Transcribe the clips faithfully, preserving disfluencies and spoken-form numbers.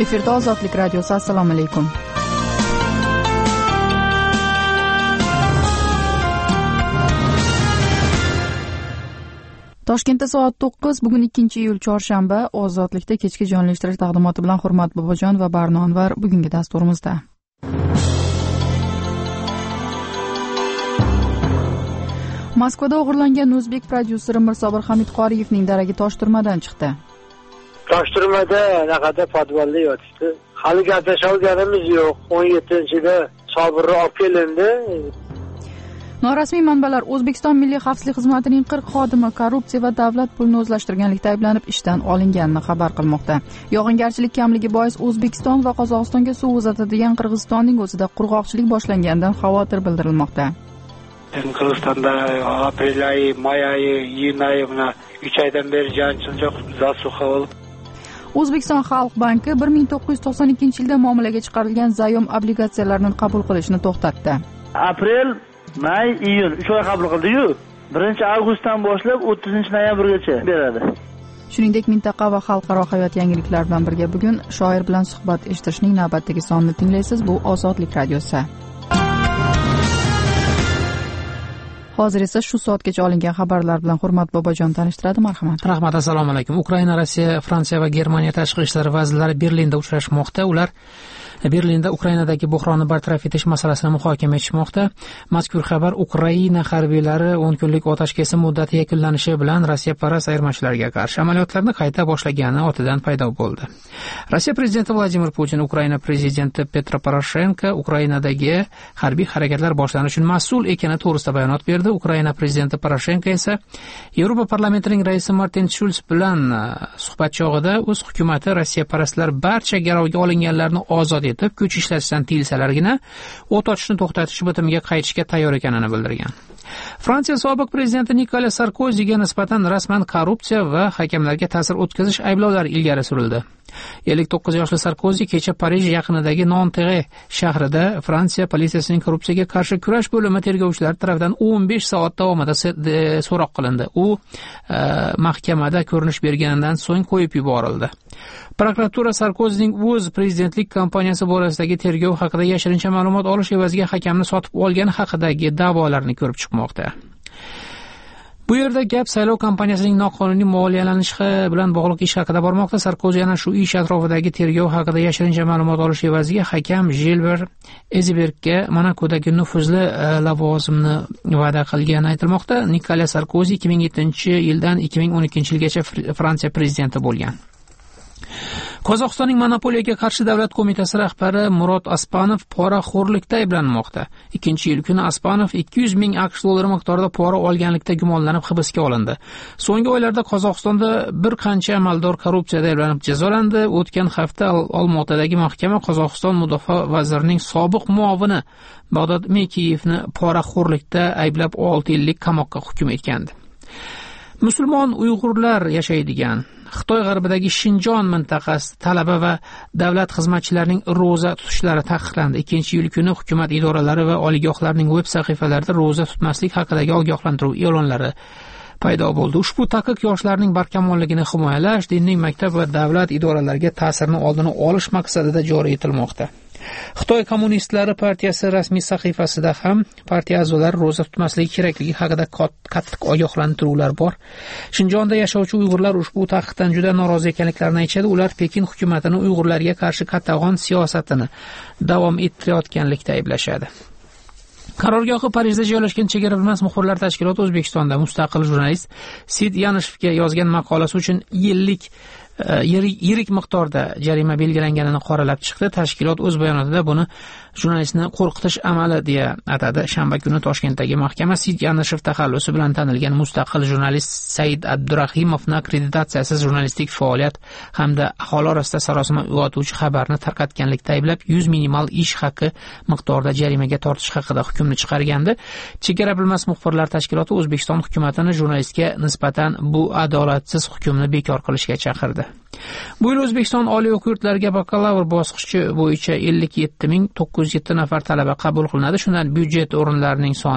Efirda Ozodlik radiosi. Assalomu alaykum. Toshkentda soat to'qqiz, bugun ikkinchi iyul chorshanba. Ozodlikda kechki jonlashtirish taqdimoti bilan Hurmat Bobojon va Barno Anvar bugungi dasturimizda. Moskvada o'g'irlangan o'zbek prodyuseri Mirsobir Hamidqoriyevning daragi Toshturmadan chiqdi. Toshturmada naqada podvalda yotibdi. Hali gaplasha olganimiz yo'q. o'n yettinchida Sobirni olib kelindi. Norasmiy manbalar O'zbekiston Milliy xavfsizlik xizmatining qirq xodimi korrupsiya va davlat pulini o'zlashtirganlikda ayblanib ishdan olinganini xabar qilmoqda. Yog'ingarchilik kamligi bois O'zbekiston va Qozog'istonga suv uzatadigan Qirg'izistonning o'zida qurg'oqchilik boshlanganidan xavotir bildirilmoqda. Qirg'izistonda aprel oyi, may oyi, iyun oyi bilan uch oydan beri janjal zasukha bo'lib. O'zbekiston Xalq banki bir ming to'qqiz yuz to'qson ikkinchi yilda muomalaga chiqarilgan Zayom obligatsiyalarini qabul qilishni to'xtatdi. Aprel, may, iyun uch oy qabul qildi-yu, birinchi avgustdan boshlab o'ttizinchi noyabrgacha beradi. Shuningdek, mintaqa va xalqaro hayot yangiliklari bilan birga bugun shoir bilan suhbat eshitishning navbatdagi sonini tinglaysiz. Bu Ozodlik radiosi. Hozir esa shu soatgacha olingan xabarlar bilan Hurmat Bobojon tanishtiradi. Marhamat. Rahmat, assalomu alaykum. Ukraina, Rossiya, Fransiya va Germaniya tashqi ishlar vazirlari Berlinda uchrashmoqda. Ular Berlinda Ukrainadagi buhronni bartaraf etish masalasini muhokama etishmoqda. Mazkur xabar Ukraina harbiylari o'n kunlik otashkesi muddati yakunlanishi bilan Rossiya parast ayirmachilarga qarshi amaliyotlarni qayta boshlagani ortidan paydo bo'ldi. Rossiya prezidenti Vladimir Putin Ukraina prezidenti Petro Poroshenko Ukrainadagi harbiy harakatlar boshlanishi uchun mas'ul ekani to'g'risida bayonot berdi. Ukraina prezidenti Poroshenko esa Yevropa parlamentining raisi Martin Schulz bilan suhbat chog'ida o'z hukumati Rossiya parastlar barcha garovga olinganlarni ozod etib, kuch ishlatishdan tiyilsalargina o't ochishni to'xtatish bitimiga qaytishga tayyor ekanini bildirgan. Fransiya sobiq prezidenti Nikola Sarkoziga nisbatan rasman korrupsiya va hakamlarga ta'sir o'tkazish ayblovlari ilgari surildi. ellik to'qqiz yoshli Sarkozi kecha Parij yaqinidagi Nanterre shahrida Fransiya politsiyasining korrupsiyaga qarshi kurash bo'limi tergovchilari tomonidan o'n besh soat davomida so'roq qilindi. U mahkamada ko'rinish berganidan so'ng qo'yib yuborildi. Prokuratura Sarkozining o'z prezidentlik kampaniyasi borasidagi tergov haqida yashirincha ma'lumot olish evaziga hakamni sotib olgani haqidagi da'volarni ko'rib chiqmoqda. Bu yerda gap saylov kampaniyasining noqonuniy moliyalanishi bilan bog'liq ish haqida bormoqda. Sarkozi yana shu ish atrofidagi tergov haqida yashirincha ma'lumot olish evaziga hakam Gilbert Ezibergga Monakodagi nufuzli lavozimni va'da qilgani aytilmoqda. Nikola Sarkozi ikki ming yettinchi yildan ikki ming o'n ikkinchi yilgacha Fransiya prezidenti bo'lgan. Qozog'istonning monopoliyaga qarshi davlat qo'mitasi rahbari Murod Aspanov poraxo'rlikda ayblanmoqda. Ikkinchi yil kuni Aspanov ikki yuz ming AQSh dollari miqdorida pora olganlikda gumonlanib hibsga olindi. So'nggi oylarda Qozog'istonda bir qancha amaldor korrupsiyada ayblanib jazolandi. O'tgan hafta Olmaotadagi mahkama Qozog'iston mudofaa vazirining sobiq muovini Bag'dod Mekiyevni poraxo'rlikda ayblab olti yillik qamoqqa hukm etgandi. Musulmon Uyg'urlar yashaydigan Xitoy g'arbidagi Shinjon mintaqasi talaba va davlat xizmatchilarining ro'za tutishlari taqiqlandi. Ikkinchi yil kuni hukumat idoralari va oliygohlarning veb sahifalarida ro'za tutmaslik haqidagi ogohlantiruv e'lonlari paydo bo'ldi. Ushbu taqiq yoshlarning barkamolligini himoyalash, dinning maktab va davlat idoralariga ta'sirini oldini olish maqsadida joriy etilmoqda. Xitoy Kommunistlari partiyasi rasmiy sahifasida ham partiya a'zolari ro'za tutmasligi kerakligi haqida qattiq ogohlantiruvlar bor. Shinjonda yashovchi Uyg'urlar ushbu taqiqdan juda norozi ekanliklarini aytishadi. Ular Pekin hukumatini Uyg'urlarga qarshi qatag'on siyosatini davom ettirayotganlikda ayblashadi. Qarorgohi Parijda joylashgan Chegara bilmas muxbirlar tashkiloti O'zbekistonda mustaqil jurnalist Sid Yanishevga yozgan maqolasi uchun yillik yirik miqdorda jarima belgilanganini qoralab chiqdi. Tashkilot o'z bayonotida buni jurnalistni qo'rqitish amali deya atadi. Shanba kuni Toshkentdagi mahkama Sid Yanishev taxallusi bilan tanilgan mustaqil jurnalist Said Abdurahimovni akkreditatsiyasiz jurnalistik faoliyat hamda aholi orasida sarosima uyg'otuvchi xabarni tarqatganlikda ayblab yuz minimal ish haqi miqdorida jarimaga tortish haqida hukmni chiqargandi. Chegara bilmas muxbirlar tashkiloti O'zbekiston hukumatini jurnalistga nisbatan bu adolatsiz hukmni bekor qilishga chaqirdi. Bu yil O'zbekiston oliy o'quv yurtlariga bakalavr bosqichi bo'yicha ellik yetti ming to'qqiz yuz yetti nafar talaba qabul qilinadi. Shundan byudjet o'rinlarining soni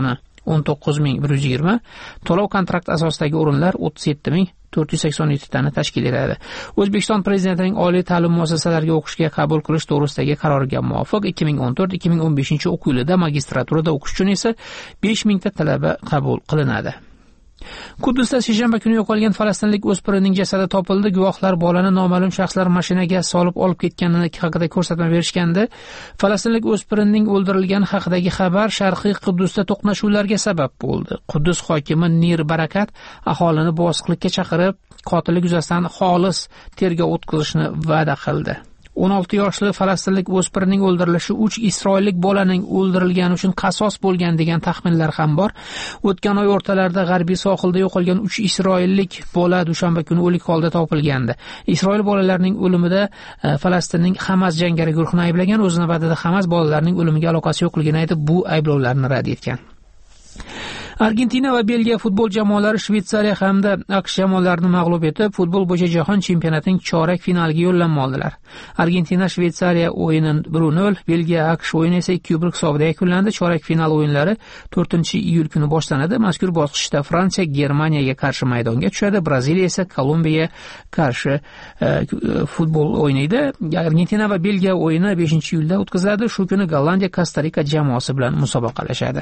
o'n to'qqiz ming bir yuz yigirma, to'lov kontrakt asosidagi o'rinlar o'ttiz yetti ming to'rt yuz sakson yetti tani tashkil etadi. O'zbekiston Prezidentining oliy ta'lim muassasalariga o'qishga qabul qilish to'g'risidagi qaroriga muvofiq ikki ming o'n to'rt ikki ming o'n beshinchi o'quv yilida magistraturada o'qish uchun esa besh mingta talaba qabul qilinadi. Quddusda seshanba kuni yo'qolgan falastinlik o'spirinning jasadi topildi. Guvohlar bolani noma'lum shaxslar mashinaga solib olib ketganini haqida ko'rsatma berishgandi. Falastinlik o'spirinning o'ldirilgani haqidagi xabar Sharqiy Quddusda to'qnashuvlarga sabab bo'ldi. Quddus hokimi Nir Barakat aholini bosiqlikka chaqirib, qotillik yuzasidan xolis tergov o'tkazishni va'da qildi. o'n olti yoshli falastinlik o'spirinning o'ldirilishi uch isroillik bolaning o'ldirilgani uchun qasos bo'lgan degan taxminlar ham bor. O'tgan oy o'rtalarida g'arbiy sohilda yo'qolgan uch isroillik bola dushanba kuni o'lik holda topilgandi. Isroil bolalarining o'limida Falastinning Hamas jangari guruhini ayblagan, o'z navbatida Hamas bolalarning o'limiga aloqasi yo'qligini aytib, bu ayblovlarni rad etgan. Argentina va Belgiya futbol jamoalari Shveysariya hamda AQSh jamoalarini mag'lub etib, futbol bo'yicha jahon chempionatining chorak finaliga yo'llanma oldilar. Argentina Shveysariya o'yini bir nol, Belgiya AQSh o'yini esa ikki bir hisobida yakunlandi. Chorak final o'yinlari to'rtinchi iyul kuni boshlanadi. Mazkur bosqichda Fransiya Germaniyaga qarshi maydonga tushadi, Braziliya esa Kolumbiyaga qarshi e, futbol o'ynaydi. Argentina va Belgiya o'yini beshinchi iyulda o'tkaziladi. Shu kuni Gollandiya Kosta-Rika jamoasi bilan musobaqalashadi.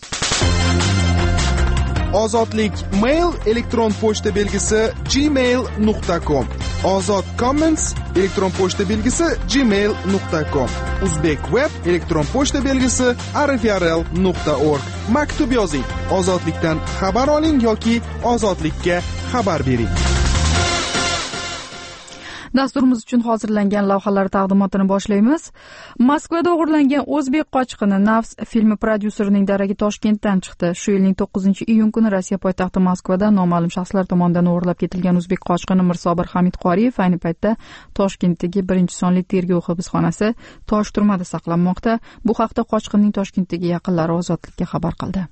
Ozodlik mail elektron pochta belgisi gmail nuqta com. Ozod comments elektron pochta belgisi gmail nuqta com. Uzbek web elektron pochta belgisi arifyarel nuqta org. Maktub yozing. Ozodlikdan xabar oling yoki ozodlikka xabar bering. Dasturimiz uchun hozirlangan lavhalar taqdimotini boshlaymiz. Moskvada o'g'irlangan o'zbek qochqini Nafs filmi prodyuserining daragi Toshkentdan chiqdi. Shu yilning to'qqizinchi iyun kuni Rossiya poytaxti Moskvada noma'lum shaxslar tomonidan o'g'irlab ketilgan o'zbek qochqini Mirsobir Hamidqoriyev ayni paytda Toshkentdagi birinchi sonli tergov hibsxonasi Tosh turmada saqlanmoqda. Bu haqda qochqinning Toshkentdagi yaqinlari Ozodlikka xabar qildi.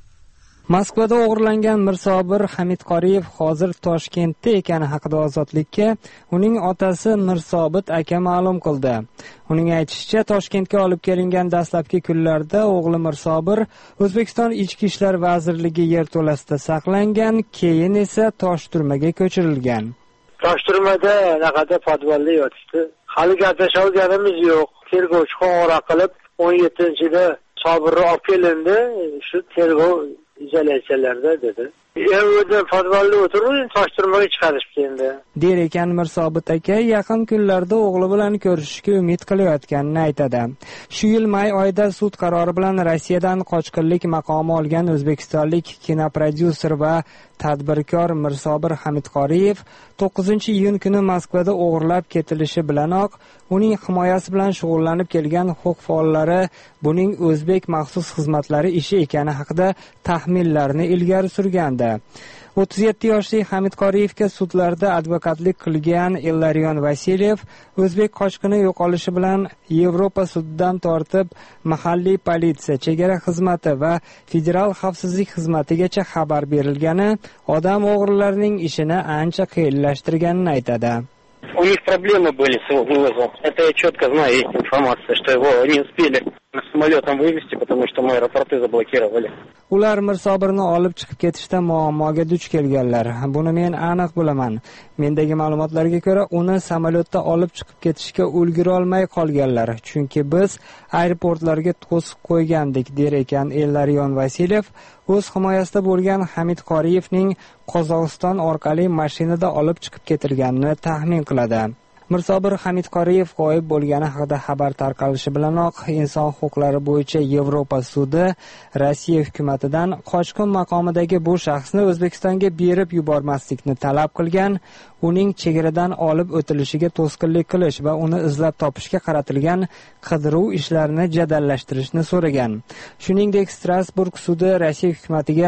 Moskvada o'g'irlangan Mirsobir Hamidqoriyev hozir Toshkentda ekani haqida Ozodlikka uning otasi Mirsobit aka ma'lum qildi. Uning aytishicha, Toshkentga olib kelingan dastlabki kunlarda o'g'li Mirsobir O'zbekiston Ichki ishlar vazirligi yerto'lasida saqlangan, keyin esa Tosh turmaga ko'chirilgan. Tosh turmada naqadar podvalda yotibdi. Hali gaplashganimiz yo'q. Tergovchi qo'ng'iroq qilib o'n yettinchida Sobirni olib kelindi. Shu tergov izolyatsiyalarda dedi. Endi podvalda o'tirib, Tosh turmaga chiqarishdi endi. Der ekan Mirsobit aka yaqin kunlarda o'g'li bilan ko'rishishga umid qilayotganini aytadi. Shu yil may oyida sud qarori bilan Rossiyadan qochqinlik maqomi olgan o'zbekistonlik kinoprodyuser va tadbirkor Mirsobir Hamidqoriyev to'qqizinchi iyun kuni Moskvada o'g'irlab ketilishi bilanoq uning himoyasi bilan shug'ullanib kelgan huquq faollari buning o'zbek maxsus xizmatlari ishi ekani haqida taxminlarni ilgari surgandi. o'ttiz yetti yoshli Hamidqoriyevga sudlarda advokatlik qilgan Ilarion Vasilyev o'zbek qochqini yo'qolishi bilan Yevropa sudidan tortib mahalliy politsiya, chegara xizmati va federal xavfsizlik xizmatigacha xabar berilgani odam o'g'rilarining ishini ancha qiyinlashtirganini aytadi. У них проблемы были с его вывозом. Это я четко знаю, есть информация, что его не успели самолетом вывезти, потому что мы аэропорты заблокировали. Ular Mirsobirni olib chiqib ketishda muammoga duch kelganlar. Buni men aniq bilaman. Mendagi ma'lumotlarga ko'ra, uni samolyotda olib chiqib ketishga ulgura olmay qolganlar, chunki biz aeroportlarga to'sib qo'ygandik, der ekan Ilarion Vasilyev o'z himoyasida bo'lgan Hamidqoriyevning Qozog'iston orqali mashinada olib chiqib ketilganini taxmin qiladi. Mirsobir Hamidqoriyev g'oyib bo'lgani haqida xabar tarqalishi bilanoq inson huquqlari bo'yicha Yevropa sudi Rossiya hukumatidan qochqin maqomidagi bu shaxsni O'zbekistonga berib yubormaslikni talab qilgan, uning chegaradan olib o'tilishiga to'sqinlik qilish va uni izlab topishga qaratilgan qidiruv ishlarini jadallashtirishni so'ragan. Shuningdek, Strasburg sudi Rossiya hukumatiga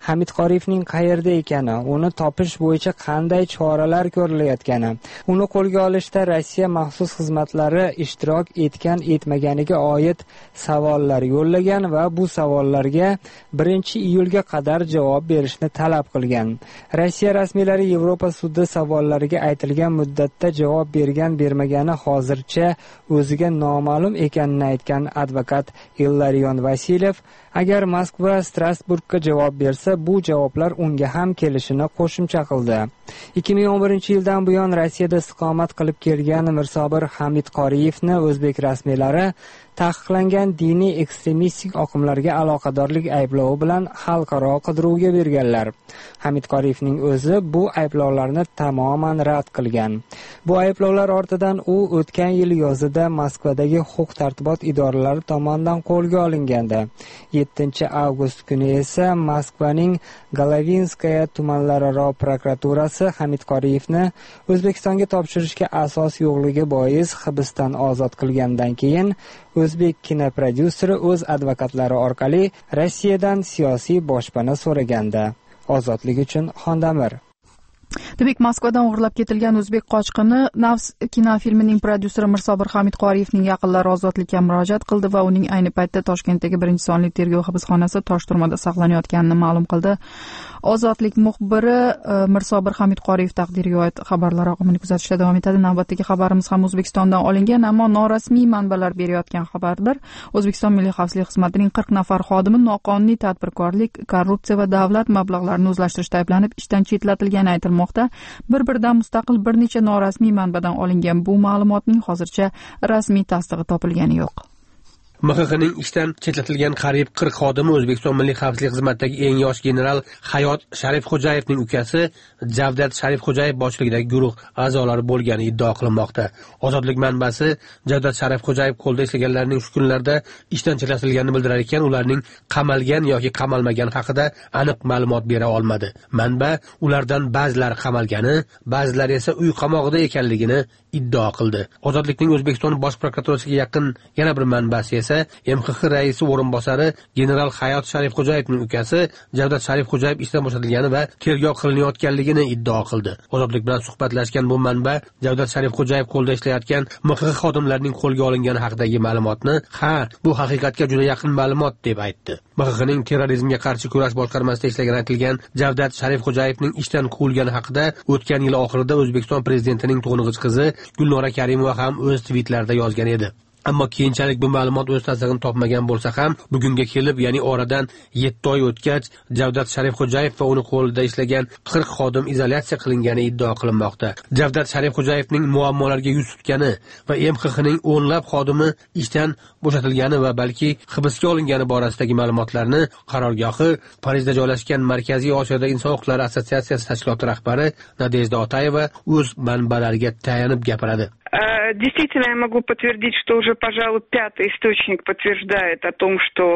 Hamid Qoriyevning qayerda ekani, uni topish bo'yicha qanday choralar ko'rilayotgani, uni qo'lga olishda Rossiya maxsus xizmatlari ishtirok etgan etmaganiga oid savollar yo'llagan va bu savollarga birinchi iyulga qadar javob berishni talab qilgan. Rossiya rasmiylari Yevropa sudi savollariga aytilgan muddatda javob bergan bermagani hozircha o'ziga noma'lum ekanini aytgan advokat Ilarion Vasilyev, agar Moskva Strasburgga javob bersa, bu javoblar unga ham kelishini qo'shimcha qildi. ikki ming o'n birinchi yildan buyon Rossiyada istiqomat qilib kelgan Mirsobir Hamid Qoriyevni o'zbek rasmiylari taqiqlangan diniy ekstremistik oqimlarga aloqadorlik ayblovi bilan xalqaro qidiruvga berganlar. Hamid Qoriyevning o'zi bu ayblovlarni tamoman rad qilgan. Bu ayblovlar ortidan u o'tgan yil yozida Moskvadagi huquq-tartibot idoralari tomonidan qo'lga olingandi. yettinchi avgust kuni esa Moskvaning Galavinskaya tumanlararo prokuraturasi Hamid Qoriyevni O'zbekistonga topshirishga asos yo'qligi bois hibsdan ozod qilgandan keyin o'zbek kinoprodyuseri o'z advokatlari orqali Rossiyadan siyosiy boshpana so'ragandi. Ozodlik uchun Xondamir. Demak, Moskvadan o'g'irlab ketilgan o'zbek qochqini Nafs kinofilmining prodyuseri Mirsobir Hamid Qoriyevning yaqinlari ozodlikka murojaat qildi va uning ayni paytda Toshkentdagi birinchi sonli tergov hibsxonasi Toshturmada saqlanayotganini ma'lum qildi. Ozodlik muxbiri Mirsobir Hamid Qoriyev taqdiriga oid xabarlar oqimini kuzatishda davom etadi. Navbatdagi xabarimiz ham O'zbekistondan olingan, ammo norasmiy manbalar berayotgan xabardir. O'zbekiston Milliy xavfsizlik xizmatining qirq nafar xodimi noqonuniy tadbirkorlik, korrupsiya va davlat mablag'larini o'zlashtirishda ayblanib ishdan chetlatilgani aytilmoqda. Bir-biridan mustaqil bir necha norasmiy manbadan olingan bu ma'lumotning hozircha rasmiy tasdig'i topilgani yo'q. M X X'ning ishdan chetlatilgan qariyb qirq xodimi O'zbekiston Milliy xavfsizlik xizmatidagi eng yosh general Hayot Sharifxo'jayevning ukasi Javdat Sharifxo'jayev boshchiligidagi guruh a'zolari bo'lgani iddao qilinmoqda. Ozodlik manbasi Javdat Sharifxo'jayev qo'lda ishlaganlarning shu kunlarda ishdan chetlatilganini bildirar ekan, ularning qamalgan yoki qamalmagan haqida aniq ma'lumot bera olmadi. Manba ulardan ba'zilari qamalgani, ba'zilari esa uy qamog'ida ekanligini iddao qildi. Ozodlikning O'zbekiston bosh prokuraturasiga yaqin yana bir manbasi esa M X X raisi o'rinbosari general Hayot Sharifxo'jayevning ukasi Javdat Sharifxo'jayev ishdan bo'shatilgani va tergov qilinayotganligini iddao qildi. Ozodlik bilan suhbatlashgan bu manba Javdat Sharifxo'jayev qo'lda ishlayotgan M X X xodimlarining qo'lga olingani haqidagi ma'lumotni "Ha, bu haqiqatga juda yaqin ma'lumot" deb aytdi. M X X'ning terrorizmga qarshi kurash boshqarmasida ishlagan aytilgan Javdat Sharifxo'jayevning ishdan quvilgani haqida o'tgan yil oxirida O'zbekiston prezidentining to'ng'ich qizi Gulnora Karimova ham o'z tvitlarida yozgan edi. Ammo keyinchalik bu ma'lumot o'z tasdig'ini topmagan bo'lsa ham, bugunga kelib, ya'ni oradan yetti oy o'tgach, Javdat Sharifxo'jayev va uni qo'lida ishlagan qirq xodim izolyatsiya qilingani iddao qilinmoqda. Javdat Sharifxo'jayevning muammolarga yuz tutgani va M X X'ning o'nlab xodimi ishdan bo'shatilgani va balki hibsga olingani borasidagi ma'lumotlarni qarorgohi Parijda joylashgan Markaziy Osiyoda inson huquqlari assotsiatsiyasi tashkiloti rahbari Nadejda Otayeva o'z manbalariga tayanib gapiradi. Действительно, я могу подтвердить, что уже, пожалуй, пятый источник подтверждает о том, что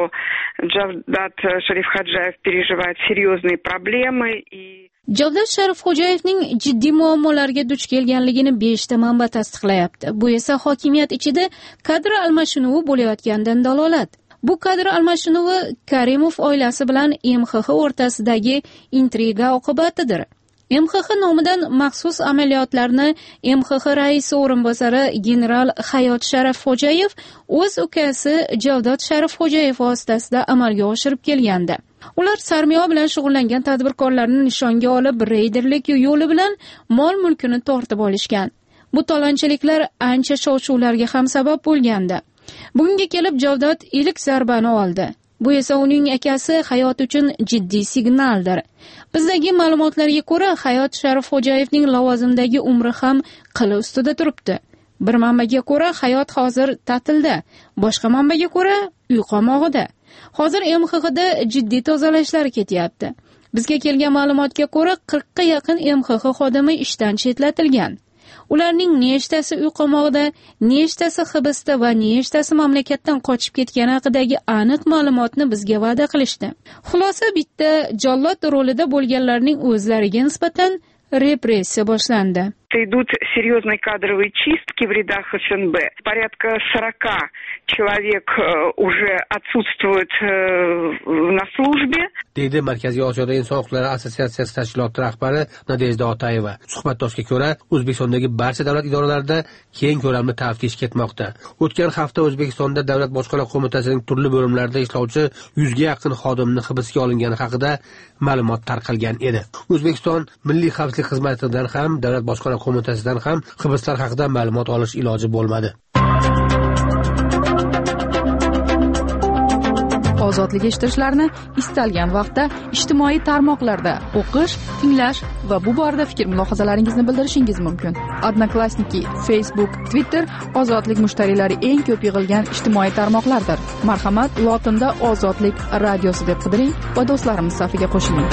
Джавдат Sharifxo'jayev переживает серьезные проблемы и Javdat Sharifxo'jayevning jiddiy muammolarga duch kelganligini beshta manba tasdiqlayapti. Bu esa hokimiyat ichida kadr almashinuvi bo'layotganidan dalolat. Bu kadr almashinuvi Karimov oilasi bilan M X X o'rtasidagi intriga oqibatidir. M X X nomidan maxsus amaliyotlarni M X X raisi o'rinbosari general Hayot Sharifxo'jayev o'z ukasi Javdat Sharifxo'jayev vositasida amalga oshirib kelgandi. Ular sarmoya bilan shug'ullangan tadbirkorlarni nishonga olib, reyderlik yo'li bilan mol-mulkini tortib olishgan. Bu talonchiliklar ancha shov-shuvlarga ham sabab bo'lgandi. Bunga kelib Javdat ilk zarbani oldi. Bu esa uning akasi Hayot uchun jiddiy signaldir. Bizdagi ma'lumotlarga ko'ra, Hayot Sharifxo'jayevning lavozimdagi umri ham qili ustida turibdi. Bir manbaga ko'ra, Hayot hozir ta'tilda, boshqa manbaga ko'ra, uy qamog'ida. Hozir M X X'da jiddiy tozalashlar ketyapti. Bizga kelgan ma'lumotga ko'ra, qirqqa yaqin M X X xodimi ishdan chetlatilgan. Ularning nechtasi uy qamog'ida, nechtasi hibsda va nechtasi mamlakatdan qochib ketgani haqidagi aniq ma'lumotni bizga va'da qilishdi. Xulosa bitta, jallod rolida bo'lganlarning o'zlariga nisbatan repressiya boshlandi. Идут серьезные кадровые чистки в рядах эф эн бэ. Порядка сорок человек уже отсутствуют на службе. deydi Markaziy Osiyoda Inson huquqlari assotsiatsiyasi tashkiloti rahbari Nadejda Otayeva. Suhbatdoshga ko'ra, O'zbekistondagi barcha davlat idoralarida keng ko'lamli taftish ketmoqda. O'tgan hafta O'zbekistonda Davlat bojxona qo'mitasining turli bo'limlarida ishlovchi yuzga yaqin xodimni hibsga olingani haqida ma'lumot tarqalgan edi. O'zbekiston Milliy xavfsizlik xizmatidan ham, Davlat bojxona qo'mitasidan ham hibslar haqida ma'lumot olish iloji bo'lmadi. Ozodlik eshittirishlarni istalgan vaqtda ijtimoiy tarmoqlarda o'qish, tinglash va bu borada fikr-mulohazalaringizni bildirishingiz mumkin. Odnoklassniki, Facebook, Twitter ozodlik mushtariylari eng ko'p yig'ilgan ijtimoiy tarmoqlardir. Marhamat, lotinda Ozodlik radiosi deb qidiring va do'stlarimiz safiga qo'shiling.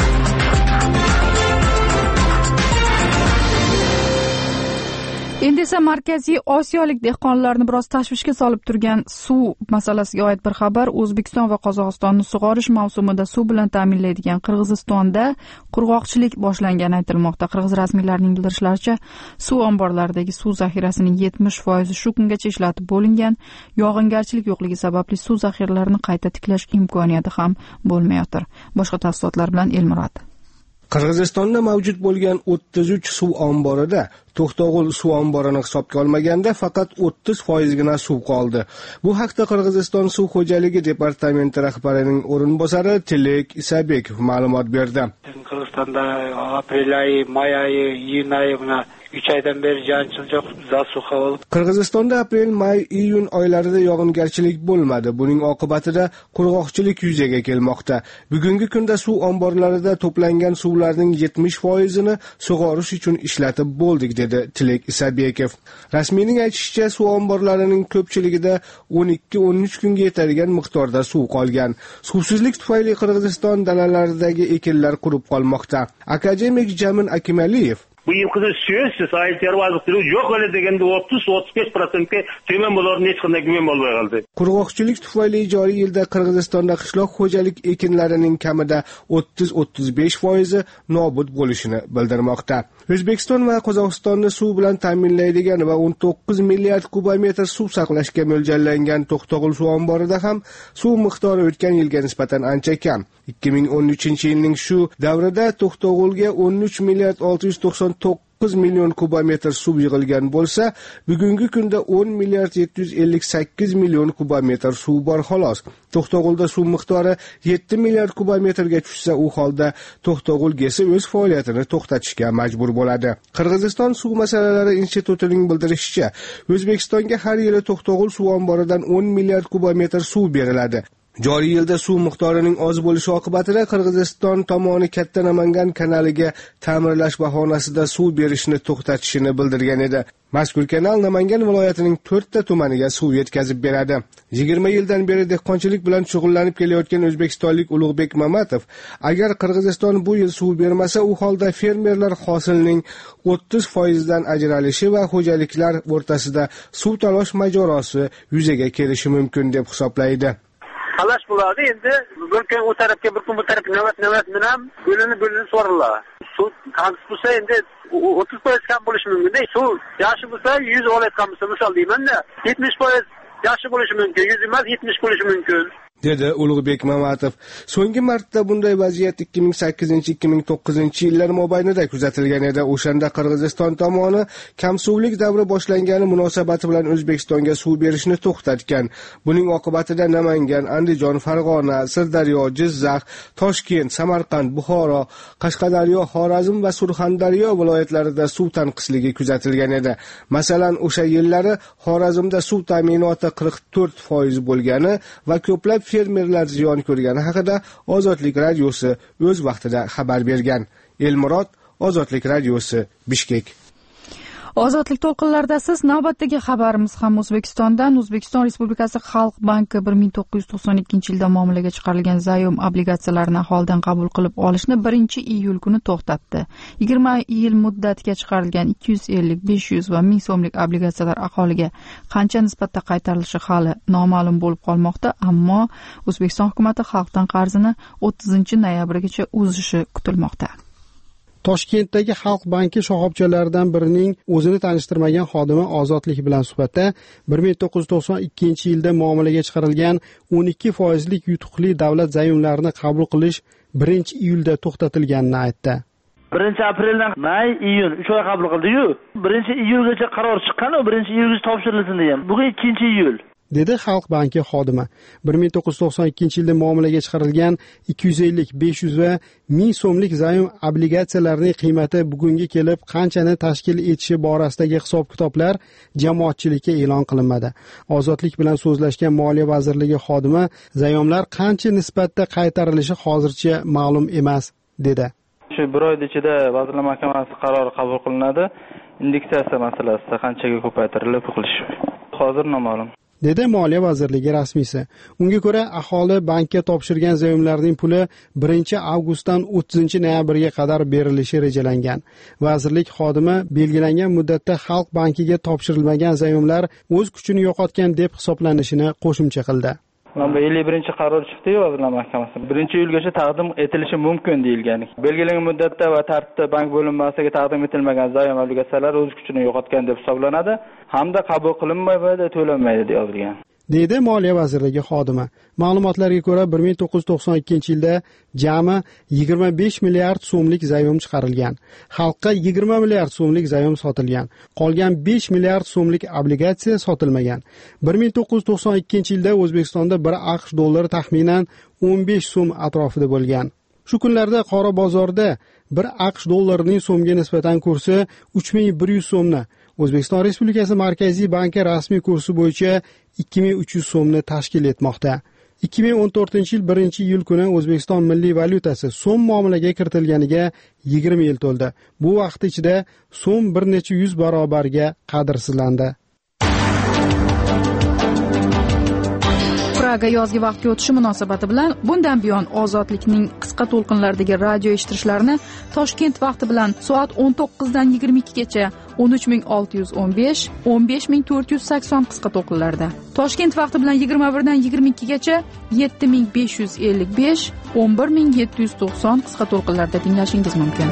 Endi esa Markaziy Osiyolik dehqonlarni biroz tashvishga solib turgan suv masalasiga oid bir xabar. O'zbekiston va Qozog'istonni sug'orish mavsumida suv bilan ta'minlaydigan Qirg'izistonda qurg'oqchilik boshlangani aytilmoqda. Qirg'iz rasmiylarining bildirishlaricha, suv omborlaridagi suv zaxirasining yetmish foizi shu kungacha ishlatib bo'lingan. Yog'ingarchilik yo'qligi sababli suv zaxiralarini qayta tiklash imkoniyati ham bo'lmayotir. Boshqa tafsilotlar bilan Elmurod. Qirg'izistonda mavjud bo'lgan o'ttiz uch suv omborida To'xtog'ul suv omborini hisobga olmaganda faqat o'ttiz foizgina suv qoldi. Bu haqda Qirg'iziston suv xo'jaligi departamenti rahbarining o'rinbosari Tilek Isabekov ma'lumot berdi. Qirg'izistonda aprel oyi, may oyi, iyun oyi uch oydan beri yog'ingarchilik yo'q, zasukha bo'ldi. Qirg'izistonda aprel, may, iyun oylarida yog'ingarchilik bo'lmadi. Buning oqibatida qurg'oqchilik yuzaga kelmoqda. Bugungi kunda suv omborlarida to'plangan suvlarning yetmish foizini sug'orish uchun ishlatib bo'ldik, dedi Tilek Isabekov. Rasmiyning aytishicha, suv omborlarining ko'pchiligida o'n ikki o'n uch kunga yetadigan miqdorda suv qolgan. Suvsizlik tufayli Qirg'iziston dalalaridagi ekinlar qurib qolmoqda. Akademik Jamin Akimaliyev bu yilgi so'zsiz aytlar vaziyatlar yo'q o'li deganda o'ttiz o'ttiz besh prosentga temin bo'larini hech qanday gumon bo'lmay qoldi. Qurg'oqchilik tufayli joriy yilda Qirg'izistonda qishloq xo'jalik ekinlarining kamida o'ttiz o'ttiz besh foizi nobud bo'lishini bildirmoqda. O'zbekiston va Qozog'istonni suv bilan ta'minlaydigan va o'n to'qqiz milliard kubometr suv saqlashga mo'ljallangan To'xtog'ul suv omborida ham suv miqdori o'tgan yilga nisbatan ancha kam. ikki ming o'n uchinchi yilning shu davrida To'xtog'ulga o'n uch milliard olti yuz to'qson to'qqiz million kubometr suv yig'ilgan bo'lsa, bugungi kunda o'n milliard yetti yuz ellik sakkiz million kubometr suv bor xolos. To'xtog'ulda suv miqdori yetti milliard kubometrga tushsa, u holda To'xtog'ul gesi o'z faoliyatini to'xtatishga majbur bo'ladi. Qirg'iziston suv masalalari institutining bildirishicha, O'zbekistonga har yili To'xtog'ul suv omboridan o'n milliard kubometr suv beriladi. Joriy yilda suv miqdorining oz bo'lishi oqibatida Qirg'iziston tomoni Katta Namangan kanaliga ta'mirlash bahonasida suv berishni to'xtatishini bildirgan edi. Mazkur kanal Namangan viloyatining to'rtta tumaniga suv yetkazib beradi. yigirma yildan beri dehqonchilik bilan shug'ullanib kelayotgan o'zbekistonlik Ulug'bek Mamatov, agar Qirg'iziston bu yil suv bermasa, u holda fermerlar hosilning o'ttiz foizdan ajralishi va xo'jaliklar o'rtasida suv talash mojarosi yuzaga kelishi mumkin deb hisoblaydi. Talash bo'ladi, endi bir kun u tarafga, bir kun bu tarafga navbat navbat bilan bo'linib bo'linib so'riladi. Suv tanqis bo'lsa endi o'ttiz foiz kam bo'lishi mumkin. Suv yaxshi bo'lsa yuz olayotgan bo'lsa, misol deymanda yetmish foiz yaxshi bo'lishi mumkin, yuz emas yetmish bo'lishi mumkin, dedi Ulug'bek Mamatov. So'nggi marta bunday vaziyat ikki ming sakkizinchi ikki ming to'qqizinchi yillar mobaynida kuzatilgan edi. O'shanda Qirg'iziston tomoni kamsuvlik davri boshlangani munosabati bilan O'zbekistonga suv berishni to'xtatgan. Buning oqibatida Namangan, Andijon, Farg'ona, Sirdaryo, Jizzax, Toshkent, Samarqand, Buxoro, Qashqadaryo, Xorazm va Surxondaryo viloyatlarida suv tanqisligi kuzatilgan edi. Masalan, o'sha yillari Xorazmda suv ta'minoti qirq to'rt foiz bo'lgani va ko'plab fermerlar ziyon ko'rgani haqida Ozodlik radiosi o'z vaqtida xabar bergan. Elmurod, Ozodlik radiosi, Bishkek. Ozodlik to'lqinlarida siz. Navbatdagi xabarimiz ham O'zbekistondan. O'zbekiston Respublikasi Xalq banki bir ming to'qqiz yuz to'qson ikkinchi yilda muomalaga chiqarilgan Zayom obligatsiyalarini aholidan qabul qilib olishni birinchi iyul kuni to'xtatdi. yigirma yil muddatga chiqarilgan ikki yuz ellik, besh yuz va ming so'mlik obligatsiyalar aholiga qancha nisbatda qaytarilishi hali noma'lum bo'lib qolmoqda, ammo O'zbekiston hukumatı xalqdan qarzini o'ttizinchi noyabrgacha uzishi kutilmoqda. Toshkentdagi Xalq banki shoxobchalaridan birining o'zini tanishtirmagan xodimi Ozodlik bilan suhbatda bir ming to'qqiz yuz to'qson ikkinchi yilda muomalaga chiqarilgan o'n ikki foizlik yutuqli davlat zaymlarini qabul qilish birinchi iyulda to'xtatilganini aytdi. birinchi apreldan may, iyun uch oy qabul qildi-yu. birinchi iyulgacha qaror chiqqan-ku, birinchi iyulgacha topshirilsin degan. Bugun ikkinchi iyul. dedi Xalq banki xodimi. bir ming to'qqiz yuz to'qson ikkinchi yilda muomalaga chiqarilgan ikki yuz ellik, besh yuz va ming so'mlik zaym obligatsiyalarining qiymati bugunga kelib qanchani tashkil etishi borasidagi hisob-kitoblar jamoatchilikka e'lon qilinmadi. Ozodlik bilan so'zlashgan Moliya vazirligi xodimi zaymlar qancha nisbatda qaytarilishi hozircha ma'lum emas, dedi. Shu bir oy ichida Vazirlar Mahkamasi qarori qabul qilinadi. Indeksiya masalasida qanchaga ko'paytirilib qilish hozir noma'lum, dedi Moliya vazirligi rasmiysi. Unga ko'ra, aholi bankka topshirgan zaymlarning puli birinchi avgustdan o'ttizinchi noyabrga qadar berilishi rejalangan. Vazirlik xodimi belgilangan muddatda Xalq bankiga topshirilmagan zaymlar o'z kuchini yo'qotgan deb hisoblanishini qo'shimcha qildi. Mana ellik birinchi qaror chiqdi-yu Vazirlar Mahkamasi. birinchi iyulgacha taqdim etilishi mumkin deyilgan. Belgilangan muddatda va tartibda bank bo'linmasiga taqdim etilmagan zaym obligatsiyalar o'z kuchini yo'qotgan deb hisoblanadi hamda qabul qilinmaydi, to'lanmaydi deb yozilgan, dedi Moliya vazirligi xodimi. Ma'lumotlarga ko'ra, bir ming to'qqiz yuz to'qson ikkinchi yilda jami yigirma besh milliard so'mlik zaym chiqarilgan. Xalqqa yigirma milliard so'mlik zaym sotilgan. Qolgan besh milliard so'mlik obligatsiya sotilmagan. bir ming to'qqiz yuz to'qson ikkinchi yilda O'zbekistonda bir AQSh dollari taxminan o'n besh so'm atrofida bo'lgan. Shu kunlarda qora bozorda bir AQSh dollarining so'mga nisbatan kursi uch ming bir yuz so'mni, O'zbekiston Respublikasi Markaziy banki rasmiy kursi bo'yicha ikki ming uch yuz so'mni tashkil etmoqda. ikki ming o'n to'rtinchi yil birinchi iyul kuni O'zbekiston milliy valyutasi so'm muomalaga kiritilganiga yigirma yil to'ldi. Bu vaqt ichida so'm bir necha yuz barobarga qadrsizlandi. Praga yozgi vaqtga o'tishi munosabati bilan bundan buyon Ozodlikning qisqa to'lqinlardagi radio eshittirishlarini Toshkent vaqti bilan soat o'n to'qqizdan yigirma ikkigacha o'n uch ming olti yuz o'n besh, o'n besh ming to'rt yuz sakson qisqa to'lqinlarda, Toshkent vaqti bilan yigirma birdan yigirma ikkigacha yetti ming besh yuz ellik besh, o'n bir ming yetti yuz to'qson qisqa to'lqinlarda tinglashingiz mumkin.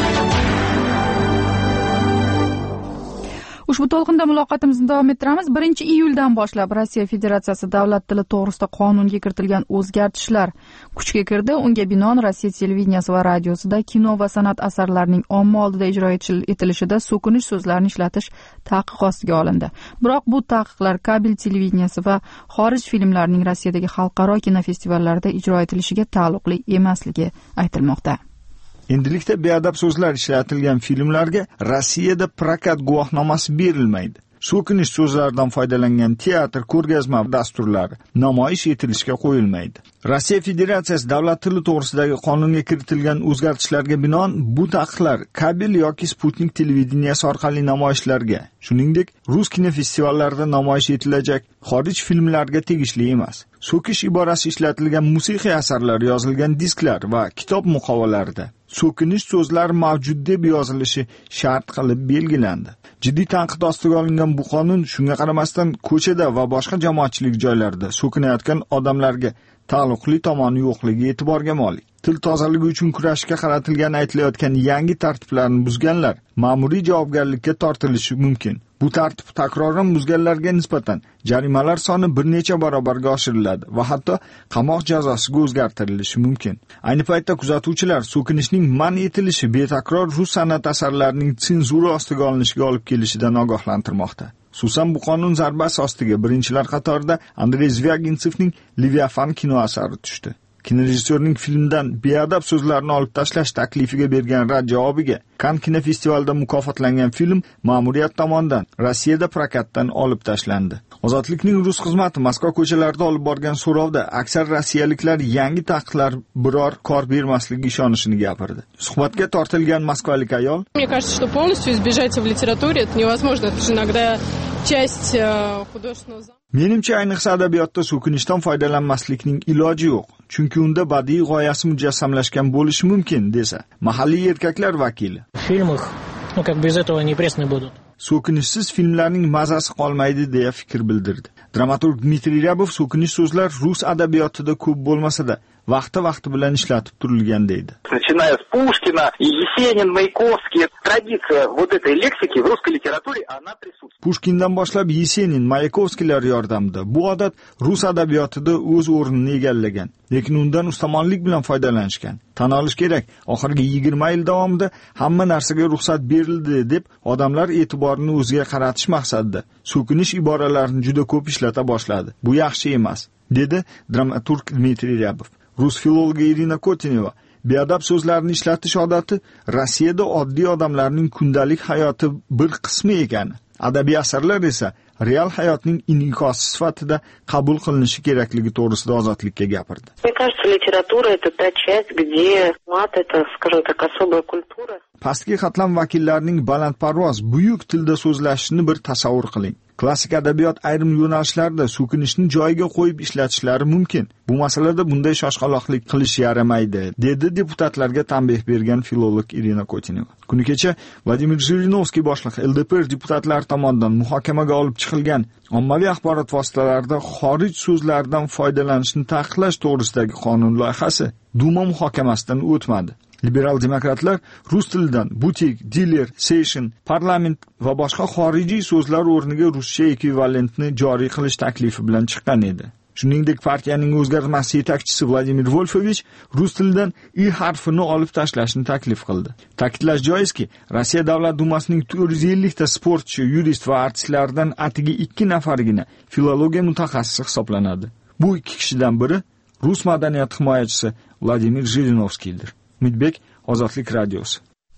Ushbu to'lqinda muloqotimizni davom ettiramiz. birinchi iyuldan boshlab Rossiya Federatsiyasi davlat tili to'g'risida qonunga kiritilgan o'zgartishlar kuchga kirdi. Unga binoan Rossiya televideniyasi va radiosida kino va san'at asarlarining omma oldida ijro etilishida so'kinish so'zlarini ishlatish taqiq ostiga olindi. Biroq bu taqiqlar kabel televideniyasi va xorij filmlarining Rossiyadagi xalqaro kinofestivallarda ijro etilishiga taalluqli emasligi aytilmoqda. Endilikda beadab so'zlar ishlatilgan filmlarga Rossiyada prokat guvohnomasi berilmaydi. So'kinish so'zlaridan foydalangan teatr, ko'rgazma dasturlari namoyish etilishga qo'yilmaydi. Rossiya Federatsiyasi davlat tili to'g'risidagi qonunga kiritilgan o'zgartishlarga binoan bu taqiqlar kabel yoki Sputnik televideniyasi orqali namoyishlarga, shuningdek, rus kinofestivallarida namoyish etilajak xorij filmlariga tegishli emas. So'kish iborasi ishlatilgan musiqiy asarlar, yozilgan disklar va kitob muqovalarida so'kinish so'zlar mavjud deb yozilishi shart qilib belgilandi. Jiddiy tanqid ostiga olingan bu qonun shunga qaramasdan ko'chada va boshqa jamoatchilik joylarida so'kinayotgan odamlarga taalluqli tomoni yo'qligi e'tiborga molik. Til tozaligi uchun kurashga qaratilgan aytilayotgan yangi tartiblarni buzganlar ma'muriy javobgarlikka tortilishi mumkin. Bu tartib takroran buzganlarga nisbatan jarimalar soni bir necha barobarga oshiriladi va hatto qamoq jazosiga o'zgartirilishi mumkin. Ayni paytda kuzatuvchilar so'kinishning man etilishi betakror rus san'at asarlarining senzura ostiga olinishiga olib kelishidan ogohlantirmoqda. Xususan bu qonun zarbasi ostiga birinchilar qatorida Andrey Zvyagintsevning Leviafan kino asari tushdi. Kinorejissyorning filmdan beadab so'zlarni olib tashlash taklifiga bergan rad javobiga Kann kinofestivalida mukofotlangan film ma'muriyat tomonidan Rossiyada prokatdan olib tashlandi. Ozodlikning rus xizmati Moskva ko'chalarida olib borgan so'rovda aksar rossiyaliklar yangi taqiqlar biror kor bermasligiga ishonishini gapirdi. Suhbatga tortilgan moskvalik ayol: Мне кажется, что полностью избежать в литературе это невозможно. Это же иногда часть художественного замысла. Menimcha ayniqsa adabiyotda so'kinishdan foydalanmaslikning iloji yo'q. Chunki unda badiiy g'oyasi mujassamlashgan bo'lishi mumkin, desa mahalliy erkaklar vakili. В фильмах, ну как без этого они пресны будут. So'kinishsiz filmlarning mazasi qolmaydi deya fikr bildirdi. Dramaturg Dmitriy Ryabov so'kinish so'zlar rus adabiyotida ko'p bo'lmasa-da, vaqti-vaqti bilan ishlatib turilgan deydi. Начиная с Пушкина и Есенин, Маяковский, традиция вот этой лексики в русской литературе, она присутствует. Pushkindan boshlab Yesenin, Mayakovskiylar yordamida bu odat rus adabiyotida o'z o'rnini egallagan, lekin undan ustamonlik bilan foydalanishgan. Tan olish kerak, oxirgi yigirma yil davomida hamma narsaga ruxsat berildi deb odamlar e'tiborini o'ziga qaratish maqsadida so'kinish iboralarini juda ko'p ishlata boshladi. Bu yaxshi emas, dedi dramaturg Dmitriy Ryabov. Rus filologi Irina Kotineva beadab so'zlarni ishlatish odati Rossiyada oddiy odamlarning kundalik hayoti bir qismi ekani, adabiy asarlar esa real hayotning in'ikosi sifatida qabul qilinishi kerakligi to'g'risida ozodlikka gapirdi. Мне кажется, литература это та часть, где мат это, скажем так, особая культура. Pastki qatlam vakillarining balandparvoz, buyuk tilda so'zlashini bir tasavvur qiling. Klassik adabiyot ayrim yo'nalishlarda so'kinishni joyiga qo'yib ishlatishlari mumkin. Bu masalada bunday shoshqaloqlik qilish yaramaydi, dedi deputatlarga tanbeh bergan filolog Irina Kotineva. Kuni kecha Vladimir Zhirinovskiy boshliq L D P R deputatlari tomonidan muhokamaga olib chiqilgan ommaviy axborot vositalarida xorij so'zlaridan foydalanishni taqiqlash to'g'risidagi qonun loyihasi Duma muhokamasidan o'tmadi. Liberal demokratlar rus tilidan butik, diler, session, parlament va boshqa xorijiy so'zlar o'rniga ruscha ekvivalentni joriy qilish taklifi bilan chiqqan edi. Shuningdek, partiyaning o'zgarmas yetakchisi Vladimir Wolfovich rus tilidan i harfini olib tashlashni taklif qildi. Ta'kidlash joizki, Rossiya Davlat dumasining to'rt yuz ellik ta sportchi, yurist va artistlardan atigi ikki nafargina filologiya mutaxassisi hisoblanadi. Bu ikki kishidan biri rus madaniyat himoyachisi Vladimir Zhirinovskiydir. Umidbek, Ozodlik radiosi.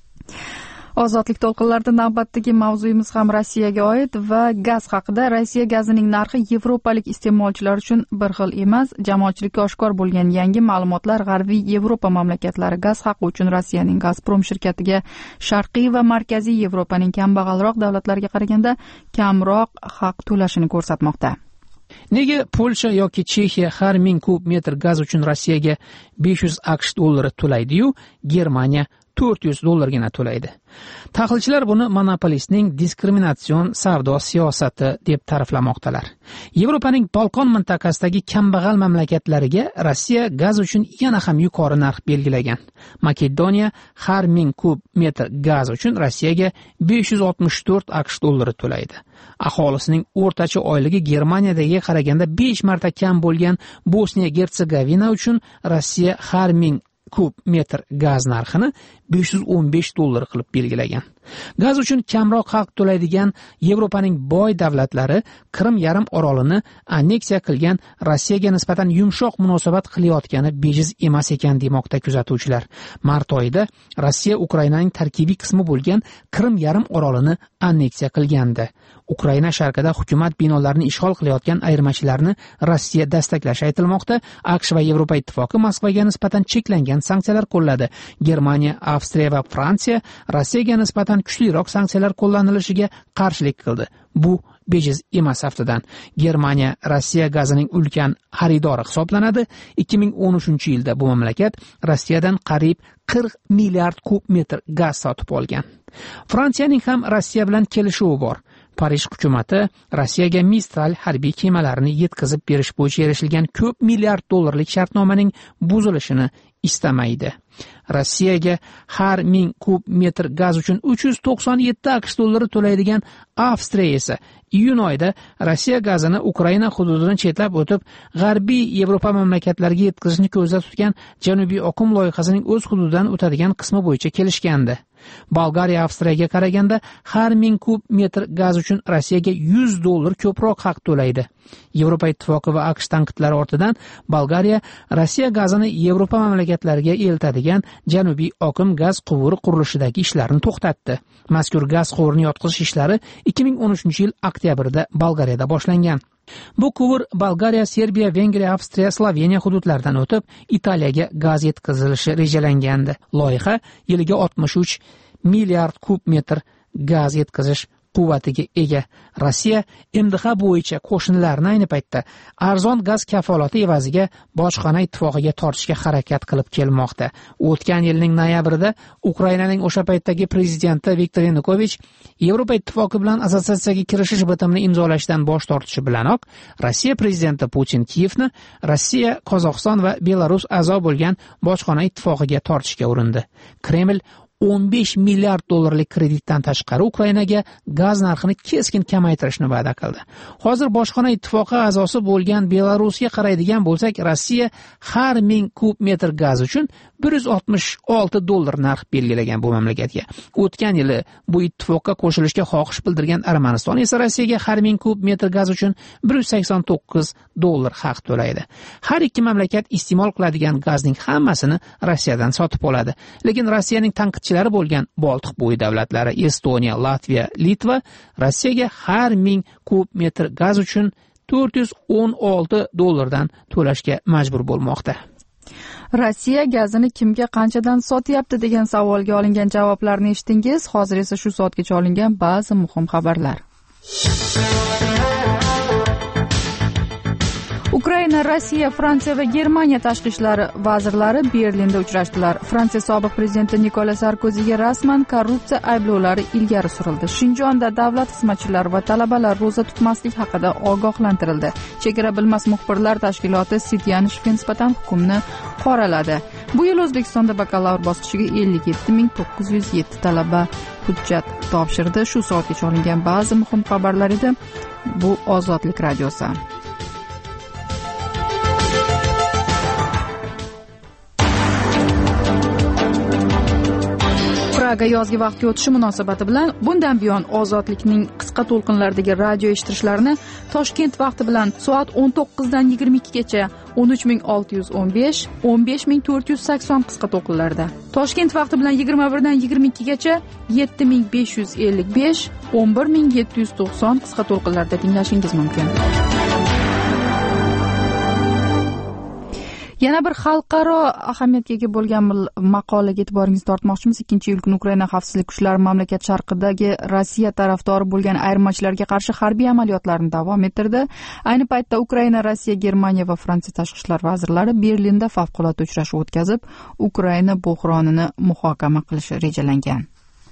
Ozodlik to'lqinlarida navbatdagi mavzuyimiz ham Rossiyaga oid va gaz haqida. Rossiya gazining narxi yevropalik iste'molchilar uchun bir xil emas. Jamoatchilikka oshkor bo'lgan yangi ma'lumotlar G'arbiy Yevropa mamlakatlari gaz haqi uchun Rossiyaning Gazprom shirkatiga Sharqiy va Markaziy Yevropaning kambag'alroq davlatlariga qaraganda kamroq haq to'lashini ko'rsatmoqda. Nega Polsha yoki Chexiya har ming kub metr gaz uchun Rossiyaga besh yuz AQSh dollari to'laydi-yu, Germaniya to'rt yuz dollargina to'laydi? Tahlilchilar buni monopolistning diskriminatsion savdo siyosati deb ta'riflamoqdalar. Yevropaning Balqon mintaqasidagi kambag'al mamlakatlariga Rossiya gaz uchun yana ham yuqori narx belgilagan. Makedoniya har ming kub metr gaz uchun Rossiyaga besh yuz oltmish to'rt AQSh dollari to'laydi. Aholisining o'rtacha oyligi Germaniyadagiga qaraganda besh marta kam bo'lgan Bosniya-Gertsegovina uchun Rossiya har ming kub metr gaz narxini besh yuz o'n besh dollar qilib belgilagan. Gaz uchun kamroq haq to'laydigan Yevropaning boy davlatlari Qrim yarim orolini anneksiya qilgan Rossiyaga nisbatan yumshoq munosabat qilayotgani bejiz emas ekan demoqda kuzatuvchilar. Mart oyida Rossiya Ukrainaning tarkibiy qismi bo'lgan Qrim yarim orolini anneksiya qilgandi. Ukraina sharqida hukumat binolarini ishg'ol qilayotgan ayirmachilarni Rossiya dastaklashi aytilmoqda. AQSh va Yevropa ittifoqi Moskvaga nisbatan cheklangan sanksiyalar qo'lladi. Germaniya, Avstriya va Fransiya Rossiyaga nisbatan kuchliroq sanksiyalar qo'llanilishiga qarshilik qildi. Bu bejiz emas aftidan. Germaniya Rossiya gazining ulkan xaridori hisoblanadi. ikki ming o'n uchinchi yilda bu mamlakat Rossiyadan qariyb qirq milliard kub metr gaz sotib olgan. Fransiyaning ham Rossiya bilan kelishuvi bor. Parij hukumati Rossiyaga Mistral harbiy kemalarini yetkazib berish bo'yicha erishilgan ko'p milliard dollarlik shartnomaning buzilishini istamaydi. Rossiyaga har ming kub metr gaz uchun uch yuz to'qson yetti AQSh dollari to'laydigan Avstriya esa iyun oyida Rossiya gazini Ukraina hududidan chetlab o'tib, G'arbiy Yevropa mamlakatlariga yetkazishni ko'zda tutgan Janubiy oqim loyihasining o'z hududidan o'tadigan qismi bo'yicha kelishgandi. Bolgariya Avstriyaga qaraganda har ming kub metr gaz uchun Rossiyaga yuz dollar ko'proq haq to'laydi. Yevropa ittifoqi va AQSh tanqidlari ortidan Bolgariya Rossiya gazini Yevropa mamlakatlariga eltadigan Janubiy oqim gaz quvuri qurilishidagi ishlarni to'xtatdi. Mazkur gaz quvurini yotqizish ishlari ikki ming o'n uchinchi yil oktyabrda Bolgariyada boshlangan. Bu quvur Bolgariya, Serbiya, Vengriya, Avstriya, Sloveniya hududlaridan o'tib Italiyaga gaz yetkazilishi rejalangandi. Loyiha yiliga oltmish uch milliard kub metr gaz yetkazish quvvatiga ega Rossiya M D H bo'yicha qo'shinlarni ayni paytda arzon gaz kafolati evaziga bojxona ittifoqiga tortishga harakat qilib kelmoqda. O'tgan yilning noyabrida Ukrainaning o'sha paytdagi prezidenti Viktor Yanukovich Yevropa ittifoqi bilan assotsiatsiyaga kirishish bitimini imzolashdan bosh tortishi bilanoq Rossiya prezidenti Putin Kiyevni Rossiya, Qozog'iston va Belarus a'zo bo'lgan bojxona ittifoqiga tortishga urindi. Kreml o'n besh milliard dollarlik kreditdan tashqari Ukrainaga gaz narxini keskin kamaytirishni va'da qildi. Hozir bojxona ittifoqi a'zosi bo'lgan Belarusga qaraydigan bo'lsak, Rossiya har ming kub metr gaz uchun bir yuz oltmish olti dollar narx belgilagan bu mamlakatga. O'tgan yili bu ittifoqqa qo'shilishga xohish bildirgan Armaniston esa Rossiyaga har ming kub metr gaz uchun bir yuz sakson to'qqiz dollar haq to'laydi. Har ikki mamlakat iste'mol qiladigan gazning hammasini Rossiyadan sotib oladi. Lekin Rossiyaning tanqidchilari bo'lgan Boltiq bo'yi davlatlari Estoniya, Latviya, Litva Rossiyaga har ming kub metr gaz uchun to'rt yuz o'n olti dollardan to'lashga majbur bo'lmoqda. Rossiya gazini kimga qanchadan sotyapti degan savolga olingan javoblarni eshitdingiz. Hozir esa shu soatgacha olingan ba'zi muhim xabarlar. Ukraina, Rossiya, Fransiya va Germaniya tashqi ishlar vazirlari Berlinda uchrashdilar. Fransiya sobiq prezidenti Nikola Sarkoziga rasman korrupsiya ayblovlari ilgari surildi. Shinjonda davlat xizmatchilari va talabalar ro'za tutmaslik haqida ogohlantirildi. Chegara bilmas muxbirlar tashkiloti Sidyanishevga nisbatan hukmni qoraladi. Bu yil O'zbekistonda bakalavr bosqichiga ellik yetti ming to'qqiz yuz yetti talaba hujjat topshirdi. Shu soatgacha olingan ba'zi muhim xabarlar edi. Bu Ozodlik radiosi. Praga yozgi vaqtga o'tishi munosabati bilan bundan buyon Ozodlikning qisqa to'lqinlardagi radio eshittirishlarini Toshkent vaqti bilan soat o'n to'qqizdan yigirma ikkigacha o'n uch ming olti yuz o'n besh, o'n besh ming to'rt yuz sakson qisqa to'lqinlarda, Toshkent vaqti bilan yigirma birdan yigirma ikkigacha yetti ming besh yuz ellik besh, o'n bir ming yetti yuz to'qson qisqa to'lqinlarda tinglashingiz mumkin. Yana bir xalqaro ahamiyatga ega bo'lgan maqolaga e'tiboringizni tortmoqchimiz. Ikkinchi iyul kuni Ukraina xavfsizlik kuchlari mamlakat sharqidagi Rossiya tarafdori bo'lgan ayirmachilarga qarshi harbiy amaliyotlarni davom ettirdi. Ayni paytda Ukraina, Rossiya, Germaniya va Fransiya tashqi ishlar vazirlari Berlinda favqulodda uchrashuv o'tkazib, Ukraina bo'hronini muhokama qilishi rejalangan.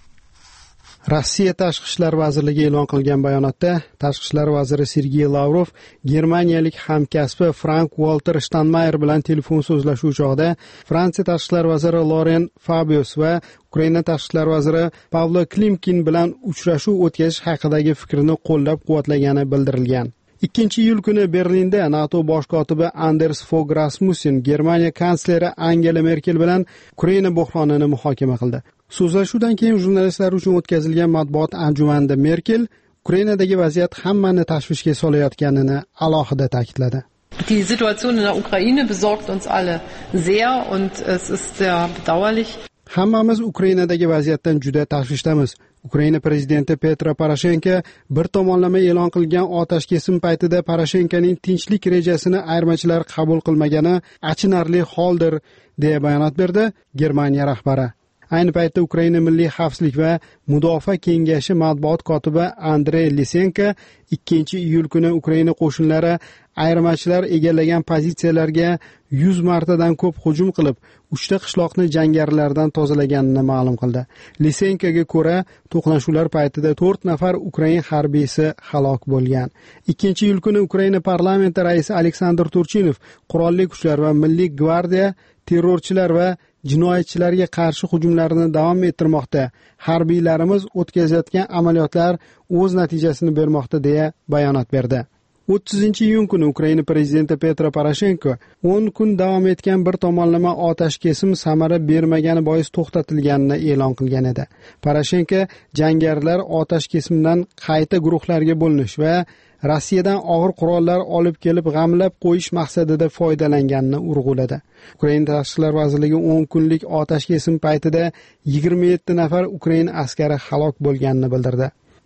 Rossiya tashqi ishlar vazirligi e'lon qilgan bayonotda tashqi ishlar vaziri Sergey Lavrov germaniyalik hamkasbi Frank Walter Steinmeier bilan telefon so'zlashuvi chog'ida Fransiya tashqi ishlar vaziri Laurent Fabius va Ukraina tashqi ishlar vaziri Pavlo Klimkin bilan uchrashuv o'tkazish haqidagi fikrini qo'llab-quvvatlagani bildirilgan. ikkinchi iyul kuni Berlinda NATO bosh kotibi Anders Fogh Rasmussen Germaniya kansleri Angela Merkel bilan Ukraina bo'hronini muhokama qildi. So'zlashuvdan keyin jurnalistlar uchun o'tkazilgan matbuot anjumanida Merkel Ukrainadagi vaziyat hammani tashvishga solayotganini alohida ta'kidladi. Die Situation in der Ukraine besorgt uns alle sehr und es ist sehr bedauerlich. Hammamiz Ukrainadagi vaziyatdan juda tashvishdamiz. Ukraina prezidenti Petro Poroshenko bir tomonlama e'lon qilgan otash kesim paytida Poroshenkoning tinchlik rejasini ayirmachilar qabul qilmagani achinarli holdir, deya bayonot berdi Germaniya rahbari. Ayni paytda Ukraina Milliy xavfsizlik va mudofaa kengashi matbuot kotibi Andrey Lisenko ikkinchi iyul kuni Ukraina qo'shinlari ayirmachilar egallagan pozitsiyalarga yuz martadan ko'p hujum qilib, uchta qishloqni jangarilardan tozalaganini ma'lum qildi. Lisenkoga ko'ra, to'qnashuvlar paytida to'rt nafar Ukraina harbiysi halok bo'lgan. ikkinchi iyul kuni Ukraina parlamenti raisi Aleksandr Turchinov qurolli kuchlar va Milliy gvardiya terrorchilar va jinoyatchilarga qarshi hujumlarni davom ettirmoqda. Harbiylarimiz o'tkazayotgan amaliyotlar o'z natijasini bermoqda, deya bayonot berdi. o'ttizinchi iyun kuni Ukraina prezidenti Petro Poroshenko o'n kun davom etgan bir tomonlama otash kesim samara bermagani bois to'xtatilganini e'lon qilgan edi. Poroshenko jangarilar otash kesimdan qayta guruhlarga bo'linish va Rossiyadan og'ir qurollar olib kelib g'amlab qo'yish maqsadida foydalanganini urg'uladi. Ukraina tashqi ishlar vazirligi o'n kunlik otash kesim paytida yigirma yetti nafar Ukraina askari halok bo'lganini bildirdi.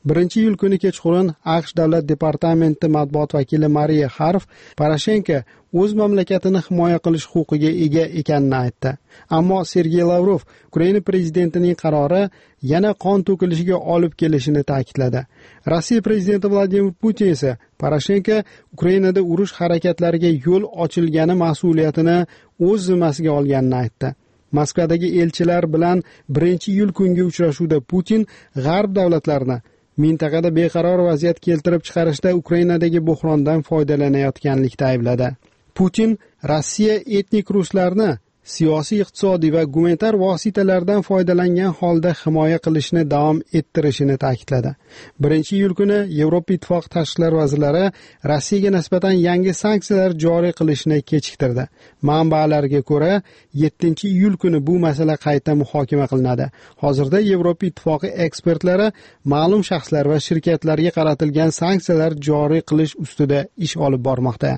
birinchi iyul kuni kechqurun aqsh davlat departamenti matbuot vakili Mariya Harf Poroshenko o'z mamlakatini himoya qilish huquqiga ega ekanini aytdi. Ammo Sergey Lavrov Ukraina prezidentining qarori yana qon to'kilishiga olib kelishini ta'kidladi. Rossiya prezidenti Vladimir Putin esa Poroshenko Ukrainada urush harakatlariga yo'l ochilgani mas'uliyatini o'z zimmasiga olganini aytdi. Moskvadagi elchilar bilan birinchi iyul kungi uchrashuvda Putin g'arb davlatlarini mintaqada beqaror vaziyat keltirib chiqarishda Ukrainadagi buhrondan foydalanayotganlikda aybladi. Putin Rossiya etnik ruslarni siyosiy, iqtisodiy va gumanitar vositalardan foydalangan holda himoya qilishni davom ettirishini ta'kidladi. birinchi iyul kuni Yevropa Ittifoqi tashqi ishlar vazirlari Rossiyaga nisbatan yangi sanksiyalar joriy qilishni kechiktirdi. Manbalarga ko'ra, yettinchi iyul kuni bu masala qayta muhokama qilinadi. Hozirda Yevropa Ittifoqi ekspertlari ma'lum shaxslar va shirkatlarga qaratilgan sanksiyalar joriy qilish ustida ish olib bormoqda.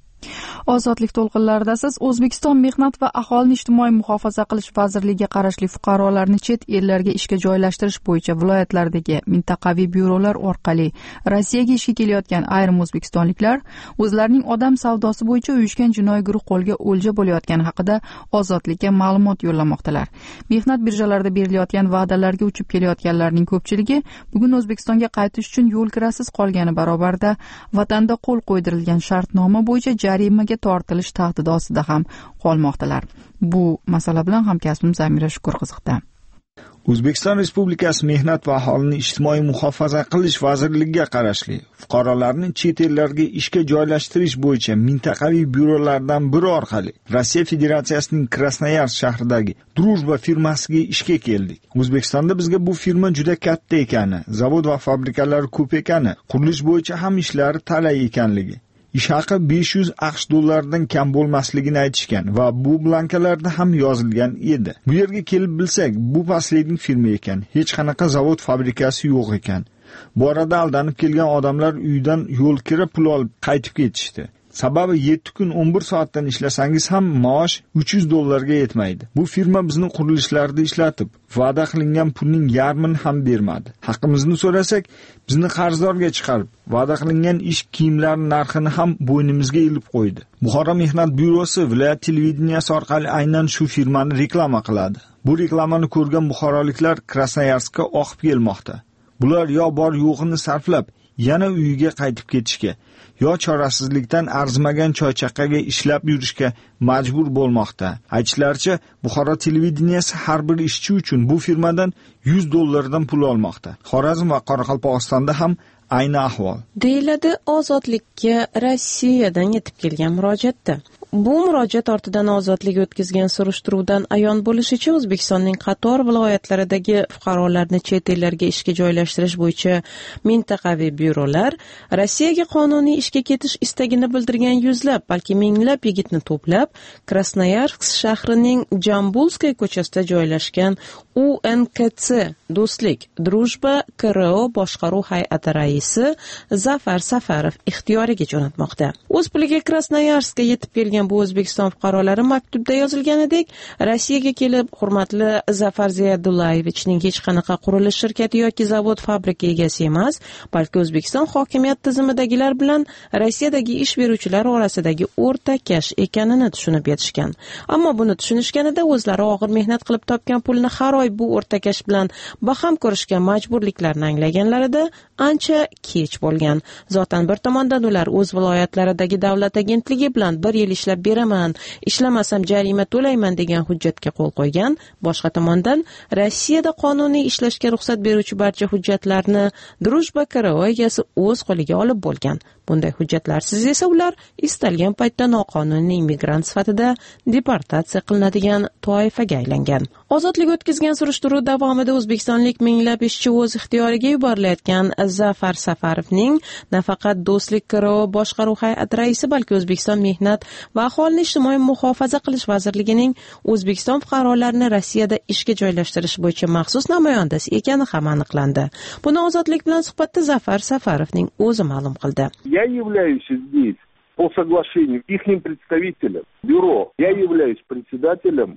Ozodlik to'lqinlarida siz O'zbekiston Mehnat va aholini ijtimoiy muhofaza qilish vazirligiga qarashli fuqarolarni chet ellarga ishga joylashtirish bo'yicha viloyatlardagi mintaqaviy byurolar orqali Rossiyaga ishga kelayotgan ayrim o'zbekistonliklar o'zlarining odam savdosi bo'yicha uyushgan jinoiy guruh qo'lga o'lja bo'layotgani haqida Ozodlikka ma'lumot yo'llamoqdalar. Mehnat birjalarida berilayotgan va'dalarga uchib kelayotganlarning ko'pchiligi bugun O'zbekistonga qaytish uchun yo'l kirasiz qolgani barobarida vatanda qo'l qo'ydirilgan shartnoma bo'yicha jarimaga tortilish tahdidi ostida ham qolmoqdalar. Bu masala bilan hamkasbim Zamira Shukur qiziqdi. O'zbekiston Respublikasi Mehnat va aholini ijtimoiy muhofaza qilish vazirligiga qarashli fuqarolarni chet ellarga ishga joylashtirish bo'yicha mintaqaviy byurolardan biri orqali Rossiya Federatsiyasining Krasnoyarsk shahridagi Drujba firmasiga ishga keldik. O'zbekistonda bizga bu firma juda katta ekani, zavod va fabrikalar ko'p ekani, qurilish bo'yicha ham ishlari talay ekanligi, ish haqi besh yuz aqsh dollaridan kam bo'lmasligini aytishgan va bu blankalarda ham yozilgan edi. Bu yerga kelib bilsak, bu pasledning firma ekan, hech qanaqa zavod fabrikasi yo'q ekan. Bu orada aldanib kelgan odamlar uydan yo'l kira pul olib qaytib ketishdi. Sababi yetti kun o'n bir soatdan ishlasangiz ham maosh uch yuz dollarga yetmaydi. Bu firma bizni qurilishlarda ishlatib, va'da qilingan pulning yarmini ham bermadi. Haqqimizni so'rasak, bizni qarzdorga chiqarib, va'da qilingan ish kiyimlari narxini ham bo'ynimizga ilib qo'ydi. Buxoro mehnat byurosi viloyat televideniyasi orqali aynan shu firmani reklama qiladi. Bu reklamani ko'rgan buxoroliklar Krasnoyarskka oqib kelmoqda. Bular yo bor yo'g'ini sarflab, yana uyiga qaytib ketishga, yo chorasizlikdan arzimagan choychaqqaga ishlab yurishga majbur bo'lmoqda. Aytishlaricha, Buxoro televideniyasi har bir ishchi uchun bu firmadan yuz dollardan pul olmoqda. Xorazm va Qoraqalpog'istonda ham ayni ahvol. Deyiladi Ozodlikka Rossiyadan yetib kelgan murojaatda. Bu murojaat ortidan Ozodlik o'tkazgan surishtiruvdan ayon bo'lishicha, O'zbekistonning qator viloyatlaridagi fuqarolarni chet ellarga ishga joylashtirish bo'yicha mintaqaviy byurolar Rossiyaga qonuniy ishga ketish istagini bildirgan yuzlab, balki minglab yigitni to'plab, Krasnoyarsk shahrining Jambulskay ko'chasida joylashgan U N K C Do'stlik Drujba K R O boshqaruv hay'ati raisi Zafar Safarov ixtiyoriga jo'natmoqda. O'z puliga Krasnoyarskka yetib kelgan bu O'zbekiston fuqarolari maktubda yozilganidek, Rossiyaga kelib, hurmatli Zafar Ziyadullayevichning hech qanaqa qurilish shirkati yoki zavod fabrika egasi emas, balki O'zbekiston hokimiyat tizimidagilar bilan Rossiyadagi ish beruvchilar orasidagi o'rtakash ekanini tushunib yetishgan. Ammo buni tushunishganida o'zlari og'ir mehnat qilib topgan pulni har oy bu o'rtakash bilan baham ko'rishga majburliklarini anglaganlarida ancha kech bo'lgan. Zotan bir tomondan ular o'z viloyatlaridagi davlat agentligi bilan bir yil ishlab beraman, ishlamasam jarima to'layman degan hujjatga qo'l qo'ygan. Boshqa tomondan Rossiyada qonuniy ishlashga ruxsat beruvchi barcha hujjatlarni Drujba K R O egasi o'z qo'liga olib bo'lgan. Bunday hujjatlarsiz esa ular istalgan paytda noqonuniy migrant sifatida deportatsiya qilinadigan toifaga aylangan. Ozodlik o'tkazgan surishtiruv davomida o'zbekistonlik minglab ishchi o'z ixtiyoriga yuborilayotgan Zafar Safarovning nafaqat Do'stlik K R O boshqaruv hay'ati raisi, balki O'zbekiston Mehnat va aholini ijtimoiy muhofaza qilish vazirligining O'zbekiston fuqarolarini Rossiyada ishga joylashtirish bo'yicha maxsus namoyandasi ekani ham aniqlandi. Buni Ozodlik bilan suhbatda Zafar Safarovning o'zi ma'lum qildi. Я являюсь здесь по соглашению ихним представителем бюро. Я являюсь председателем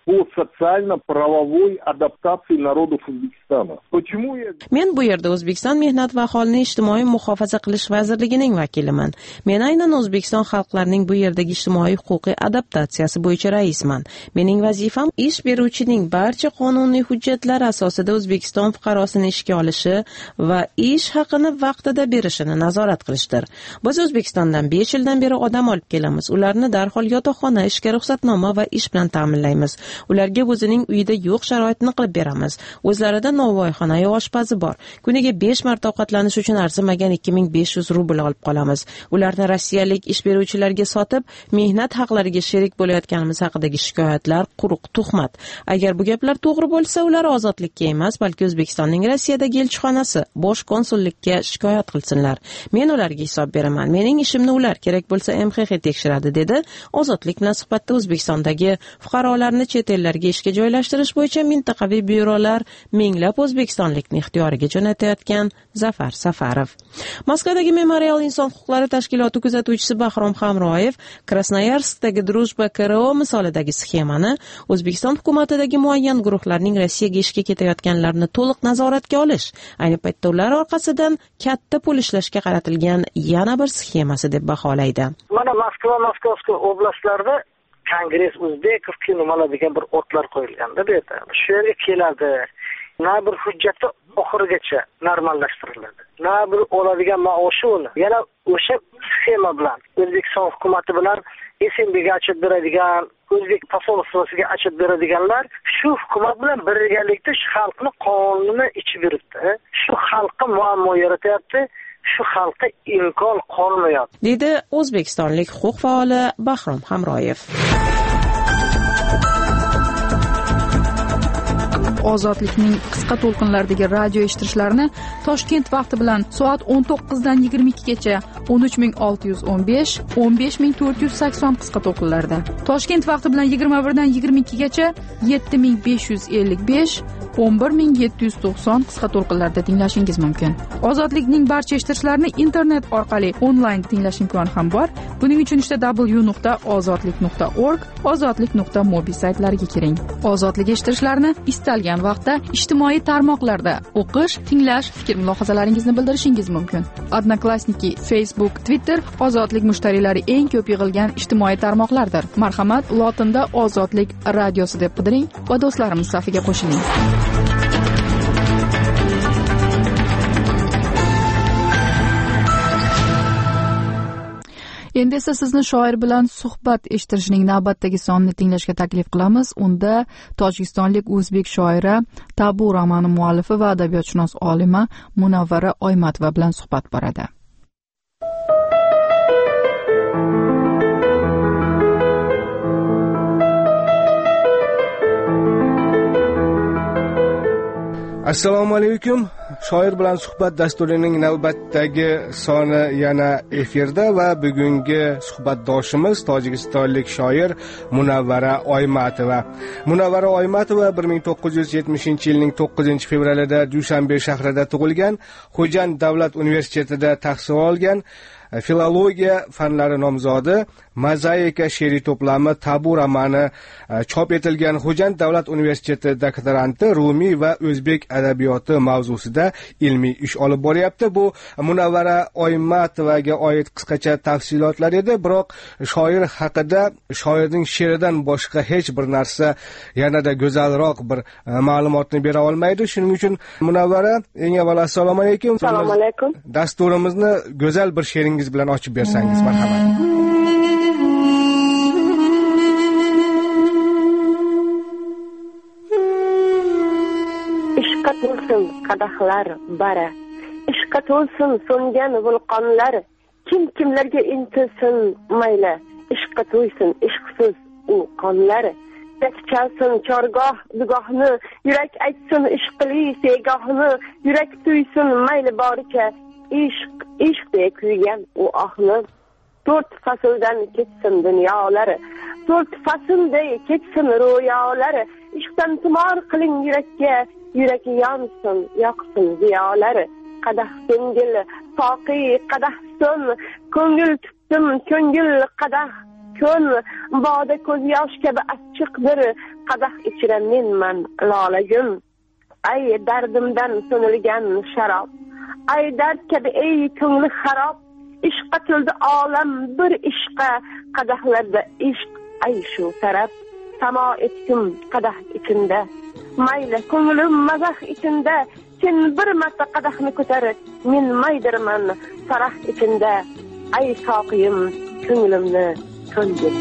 по социально-правовой адаптации народов Узбекистана. Почему я... Men bu yerda O'zbekiston Mehnat va aholini ijtimoiy muhofaza qilish vazirligining vakiliman. Men aynan O'zbekiston xalqlarining bu yerdagi ijtimoiy huquqiy adaptatsiyasi bo'yicha raisman. Mening vazifam ish beruvchining barcha qonuniy hujjatlari asosida O'zbekiston fuqarosini ishga olishi va ish haqini vaqtida berishini nazorat qilishdir. Biz O'zbekistondan besh yildan beri odam olib kelamiz. Ularni darhol yotoqxona, ishga ruxsatnoma va ish bilan ta'minlaymiz. Ularga o'zining uyida yo'q sharoitni qilib beramiz. O'zlarida novvoyxona, oshpazi bor. Kuniga besh marta ovqatlanish uchun arzimagan ikki ming besh yuz rubl olib qolamiz. Ularni rossiyalik ish beruvchilarga sotib, mehnat haqlariga sherik bo'layotganimiz haqidagi shikoyatlar quruq tuhmat. Agar bu gaplar to'g'ri bo'lsa, ular ozodlikka emas, balki O'zbekistonning Rossiyadagi elchixonasi, bosh konsullikka shikoyat qilsinlar. Men ularga hisob beraman. Mening ishimni ular kerak bo'lsa M X X tekshiradi, dedi Ozodlik bilan suhbatda O'zbekistondagi fuqarolarni chet ellarga ishga joylashtirish bo'yicha mintaqaviy byurolar minglab o'zbekistonlikni ixtiyoriga jo'natayotgan Zafar Safarov. Moskvadagi Memorial inson huquqlari tashkiloti kuzatuvchisi Bahrom Hamroyev Krasnoyarskdagi Drujba K R O misolidagi sxemani O'zbekiston hukumatidagi muayyan guruhlarning Rossiyaga ishga ketayotganlarni to'liq nazoratga olish, ayni paytda ular orqasidan katta pul ishlashga qaratilgan yana bir sxemasi deb baholaydi. Mana Moskva, Moskovskiy oblastlarida Kongress O'zbekovki nimalar degan bir otlar qo'yilganda bu yerda. Shu yerga keladi. Na bir hujjati oxirigacha normallashtiriladi. Na bir oladigan maoshi uni yana o'sha sxema bilan O'zbekiston hukumati bilan S M Bga ochib beradigan, O'zbek posolstosiga ochib beradiganlar shu hukumat bilan birgalikda shu xalqni qonunini ichib yuribdi. Shu xalqqa muammo yaratyapti. Shu xalqqa imkon qolmayapti, dedi o'zbekistonlik huquq faoli Bahrom Hamroyev. Ozodlikning qisqa to'lqinlardagi radio eshitishlarni Toshkent vaqti bilan soat o'n to'qqizdan yigirma ikkigacha o'n uch ming olti yuz o'n besh, o'n besh ming to'rt yuz sakson qisqa to'lqinlarda, Toshkent vaqti bilan yigirma birdan yigirma ikkigacha yetti ming besh yuz ellik besh, o'n bir ming yetti yuz to'qson qisqa to'lqinlarda tinglashingiz mumkin. Ozodlikning barcha eshitishlarini internet orqali onlayn tinglash imkoni ham bor. Buning uchun ishda w nuqta ozodlik nuqta org, ozodlik nuqta mobi saytlariga kiring. Ozodlik eshitishlarini istalgan vaqtda ijtimoiy tarmoqlarda o'qish, tinglash, fikr mulohazalaringizni bildirishingiz mumkin. Odnoklassniki, Facebook, Twitter ozodlik mushtariylari eng ko'p yig'ilgan ijtimoiy tarmoqlardir. Marhamat, lotinda Ozodlik radiosi deb qidiring va do'stlarimiz safiga qo'shiling. Endi esa sizni shoir bilan suhbat eshittirishning navbatdagi sonini tinglashga taklif qilamiz. Unda tojikistonlik o'zbek shoira, Tabu romani muallifi va adabiyotshunos olima Munavvara Oymatova bilan suhbat boradi. Assalomu alaykum. Shoir bilan suhbat dasturining navbatdagi soni yana efirda va bugungi suhbatdoshimiz tojikistonlik shoir Munavvara Oymatova. Munavvara Oymatova bir ming to'qqiz yuz yetmishinchi yilning to'qqizinchi fevralida Dushanbe shahrida tug'ilgan, Xo'jand davlat universitetida tahsil olgan, filologiya fanlari nomzodi, mozaika she'riy to'plami Tabu romani chop etilgan, Xo'jand davlat universiteti doktoranti, Rumiy va o'zbek adabiyoti mavzusida ilmiy ish olib boryapti. Bu Munavvara Oymatovga oid qisqacha tafsilotlar edi, biroq shoir haqida shoirning she'ridan boshqa hech bir narsa yanada go'zalroq bir ma'lumotni bera olmaydi. Shuning uchun Munavvara, eng avvalo assalomu alaykum. Assalomu alaykum. Dasturimizni go'zal bir she'ringiz bilan ochib bersangiz marhamat. Ishqa to'lsin qadahlar bara, ishqa to'lsin so'ngan vulqonlar, kim kimlarga intilsin mayli, ishqa to'ysin ishqsiz u qonlar. Chalsin chorgoh dugohni, yurak aytsin ishqli segohni, yurak tuysin mayli boricha, ishq ishqdek kuygan u ohni. To'rt fasldan ketsin dunyolar, to'rt faslday ketsin ro'yolar, ishqdan tumor qiling yurakka, yuragi yonsin yoqsin ziyolar. Qadah ko'ngil soqi qadah son, ko'ngil tutdim ko'ngil qadah, kun boda ko'z yosh kabi achchiqdir qadah ichra menman lolagim. Ay dardimdan so'nilgan sharob, ay dard kabi ey ko'ngli xarob, ishqa to'ldi olam bir ishqa, qadahlarda ishq ay shu taraf. Samo etkim qadah ichimda, mayli ko'nglim mazah ichimda, sen bir marta qadahni ko'tar, men maydirman farah ichimda. Ay soqiyim ko'nglimni to'ldir.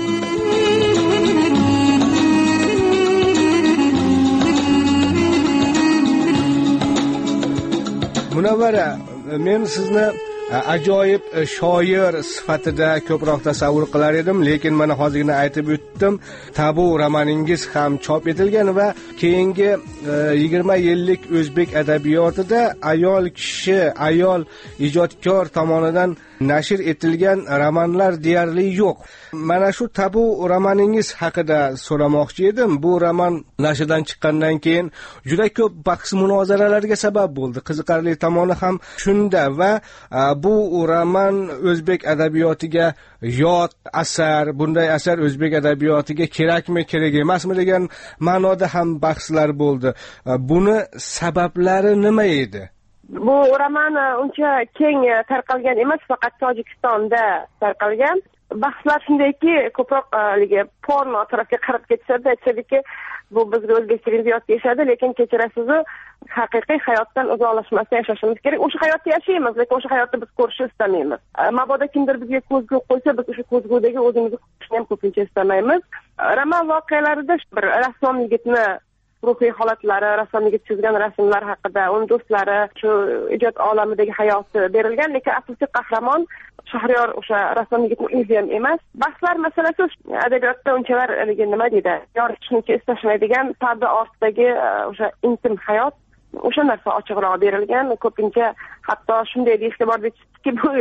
Munavvara, men sizni ajoyib shoir sifatida ko'proq tasavvur qilar edim, lekin mana hozirgina aytib o'tdim, Tabu romaningiz ham chop etilgan va keyingi yigirma yillik o'zbek adabiyotida ayol kishi, ayol ijodkor tomonidan nashr etilgan romanlar deyarli yo'q. Mana shu Tabu romaningiz haqida so'ramoqchi edim. Bu roman nashrdan chiqqandan keyin juda ko'p bahs munozaralarga sabab bo'ldi. Qiziqarli tomoni ham shunda va bu roman o'zbek adabiyotiga yot asar, bunday asar o'zbek adabiyotiga kerakmi, kerak emasmi degan ma'noda ham bahslar bo'ldi. Buni sabablari nima edi? Bu roman uncha keng tarqalgan emas, faqat Tojikistonda tarqalgan. Bahslar shundayki, ko'proq porno tarafga qarab ketishadi. Aytishadiki, bu bizga o'zbek tilida yot deyishadi, lekin kechirasiz, haqiqiy hayotdan uzoqlashmasdan yashashimiz kerak. O'sha hayotda yashaymiz, lekin o'sha hayotda biz ko'rishni istamaymiz. Mabodo kimdir bizga ko'zgu qo'ysa, biz o'sha ko'zgudagi o'zimizni ko'rishni ham ko'pincha istamaymiz. Roman voqealarida bir rassom yigitni ruhiy holatlari, rassom yigit chizgan rasmlar haqida, uning do'stlari, shu ijod olamidagi hayoti berilgan, lekin asosiy qahramon Shahriyor o'sha rassom yigitning o'zi ham emas. Bahslar masalasi adabiyotda unchalar nima deydi, yorishni istashmaydigan parda ortidagi o'sha intim hayot, o'sha narsa ochiqroq berilgan. Ko'pincha hatto shunday deyishga bordiki, bu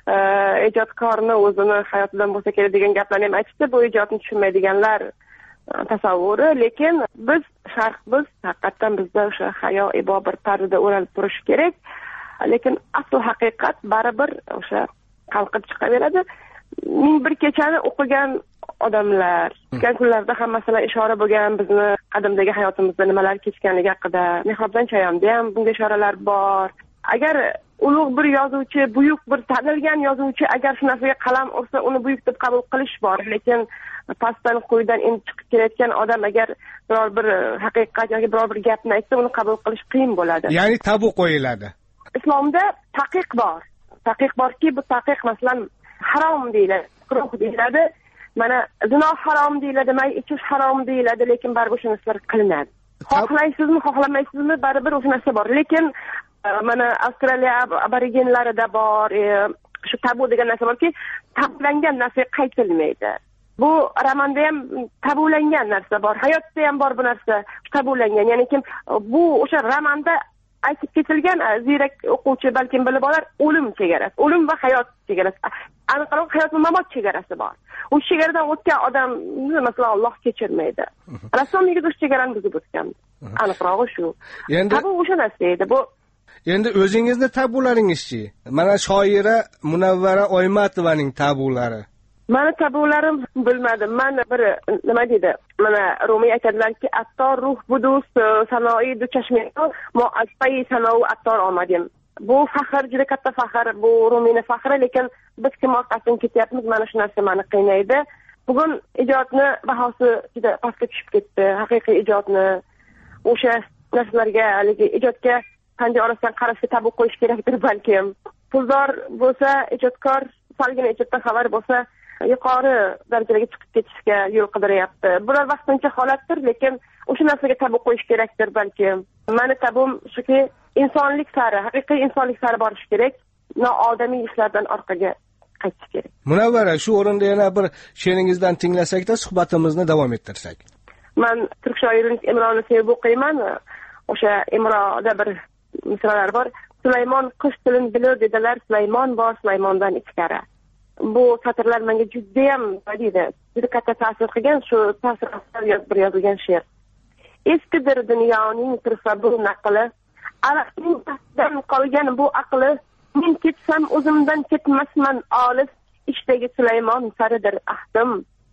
ijodkorni o'zini hayotidan bo'lsa kerak degan gaplarni ham aytishdi. Bu ijodni tushunmaydiganlar tasavvuri, lekin biz sharq, biz haqiqatdan bizda o'sha hayo, ibo bir pardada o'ralib turish kerak. Lekin asl haqiqat baribir o'sha qalqib chiqaveradi. Ming bir kechani o'qigan odamlar, o'tgan kunlarda ham masalan ishora bo'lgan bizni qadimdagi hayotimizda nimalar kechganligi haqida. Mehrobjon Chayonda ham bunga ishoralar bor. Agar ulug' bir yozuvchi, buyuk bir tanilgan yozuvchi agar shu narsaga qalam ursa, uni buyuk deb qabul qilish bor, lekin pastdan qo'ydan endi chiqib kelayotgan odam agar biror bir haqiqat yoki biror bir gapni aytsa, uni qabul qilish qiyin bo'ladi. Ya'ni tabu qo'yiladi. Islomda taqiq bor. Taqiq borki, bu taqiq masalan harom deyiladi, makruh deyiladi. Mana zino harom deyiladi, may ichish harom deyiladi, lekin baribir o'sha narsalar qilinadi. Xohlaysizmi, xohlamaysizmi, baribir o'sha narsa bor. Lekin mana Avstraliya aborigenlarida bor, shu tabu degan narsa borki, tabulangan narsa qaytilmaydi. Bu romanda ham tabulangan narsa bor, hayotda ham bor bu narsa tabulangan. Ya'ni kim bu o'sha romanda aytib ketilgan ziyrak o'quvchi balkim bilib olar, o'lim chegarasi, o'lim va hayot chegarasi. Aniqroq hayot va mamot chegarasi bor. U chegaradan o'tgan odamni masalan Alloh kechirmaydi. Rassom yigit o'sha chegarani buzib o'tgan. Aniqrog'i shu. Endi tabu o'sha narsa edi. Bu endi o'zingizni tabularingizchi? Mana shoira Munavvara Oymatovaning tabulari. Mani tabularim bilmadim. Men bir nima deydi? Mana Rumiy aytadilarki, "Attor ruh budus sanoiy du chashmeto mo aspai sanau attor omadim." Bu faxr, juda katta faxr, bu Rumiyning faxri, lekin biz kim orqasidan ketyapmiz, mana shu narsa meni qiynaydi. Bugun ijodni bahosi juda pastga tushib ketdi. Haqiqiy ijodni o'sha narsalarga, haligi ijodga qanday orasidan qarashga tabu qo'yish kerakdir balkim. Puldor bo'lsa, ijodkor salgina ijoddan xabar bo'lsa, yuqori darajaga chiqib ketishga yo'l qidiryapti. Bular vaqtincha holatdir, lekin o'sha narsaga tabu qo'yish kerakdir balkim. Meni tabum shuki, insonlik sari, haqiqiy insonlik sari borish kerak, noodamiy ishlardan orqaga qaytish kerak. Munavvara, shu o'rinda yana bir she'ringizdan tinglasakda suhbatimizni davom ettirsak. Men turk shoiri Imronni sevib o'qiyman. O'sha Imroda bir misralar bor. Sulaymon qish tilin bilir dedilar, Sulaymon bor Sulaymondan ichkari. Bu satrlar menga juda ham deydi, juda katta ta'sir qilgan, shu ta'sirlar bir yozilgan she'r. Eskidir dunyoning turfa bu naqli, alaqning pastdan qolgan bu aqli, men ketsam o'zimdan ketmasman olis, ishdagi Sulaymon saridir ahdim.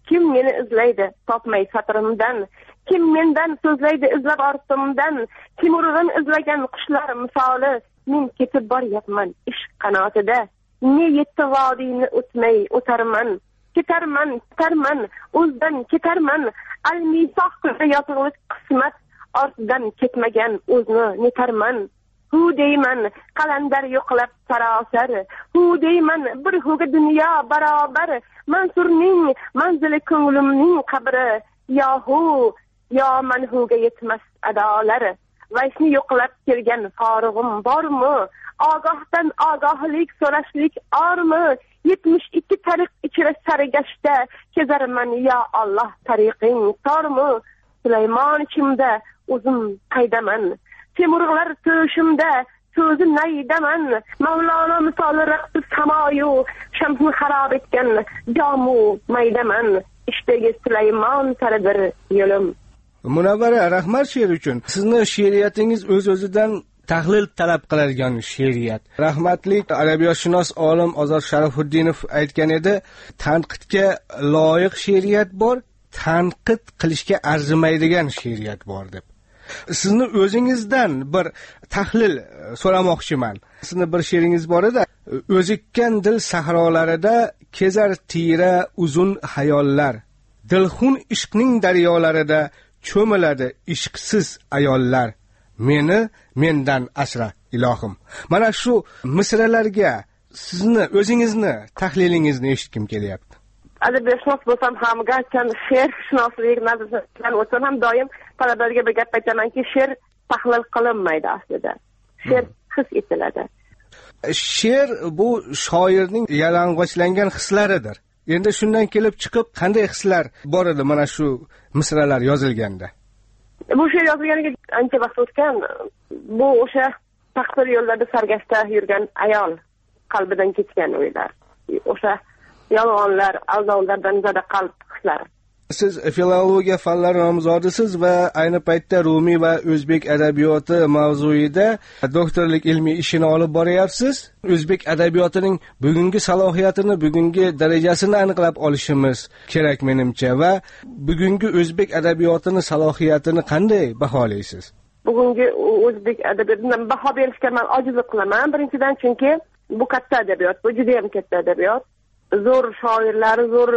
kim meni izlaydi topmay satrimdan, kim mendan so'zlaydi izlab ortimdan, kim urug'in izlagan qushlar misoli, men ketib boryapman ishq qanotida, ne yetti vodiyni o'tmay o'tarman, ketarman, ketarman, o'zdan ketarman, al-misoq yotug'lik qismat, ortidan ketmagan o'zni netarman. Hu deyman, qalandar yo'qlab sarosar, hu deyman, bir huga dunyo barobar, Mansurning manzili ko'nglimning qabri, yohu yo manhuga yetmas adolar. Vaysni yo'qlab kelgan forig'im bormi? Ogohdan ogohlik so'rashlik ormi? yetmish ikki tariq ichra sargashda kezarman, ya Alloh tariqing tormi? Sulaymon ichimda o'zim qaydaman, temurg'lar to'shimda so'zi naydaman, Mavlono misoli raqsi samoyu shamsni xarob etgan jomu maydaman, ishdagi Sulaymon saridir yo'lim. Munavvara, rahmat she'r uchun. Sizni she'riyatingiz o'z-o'zidan tahlil talab qiladigan she'riyat. Rahmatli adabiyotshunos olim Ozod Sharifuddinov aytgan edi, tanqidga loyiq she'riyat bor, tanqid qilishga arzimaydigan she'riyat bor deb. Sizni o'zingizdan bir tahlil so'ramoqchiman. Sizni bir she'ringiz bor edi. O'zikkan dil sahrolarida kezar tira uzun hayollar. Dilxun ishqning daryolarida cho'miladi ishqsiz ayollar. Meni mendan asra ilohim. Mana shu misralarga sizni o'zingizni tahlilingizni eshitkim kelyapti. Adabiyotshunos bo'lsam ham, garchi she'rshunoslik nazaridan o'tsam ham doim talabalarga bir gap aytamanki, she'r tahlil qilinmaydi aslida. She'r his etiladi. She'r bu shoirning yalang'ochlangan hislaridir. Endi shundan kelib chiqib qanday hislar bor edi mana shu misralar yozilganda? Bu she'r yozilganiga ancha vaqt o'tgan. Bu o'sha taqdir yo'llarida sargashta yurgan ayol qalbidan kechgan o'ylar. O'sha yolg'onlar, aldovlardan zada qalb hislari. Siz filologiya fanlari nomzodisiz va ayni paytda Rumiy va o'zbek adabiyoti mavzuida doktorlik ilmiy ishini olib boryapsiz. O'zbek adabiyotining bugungi salohiyatini, bugungi darajasini aniqlab olishimiz kerak menimcha va bugungi o'zbek adabiyotini salohiyatini qanday baholaysiz? Bugungi o'zbek adabiyotidan baho berishga men ojizlik qilaman. Birinchidan chunki bu katta adabiyot, bu juda ham katta adabiyot. Zo'r shoirlari, zo'r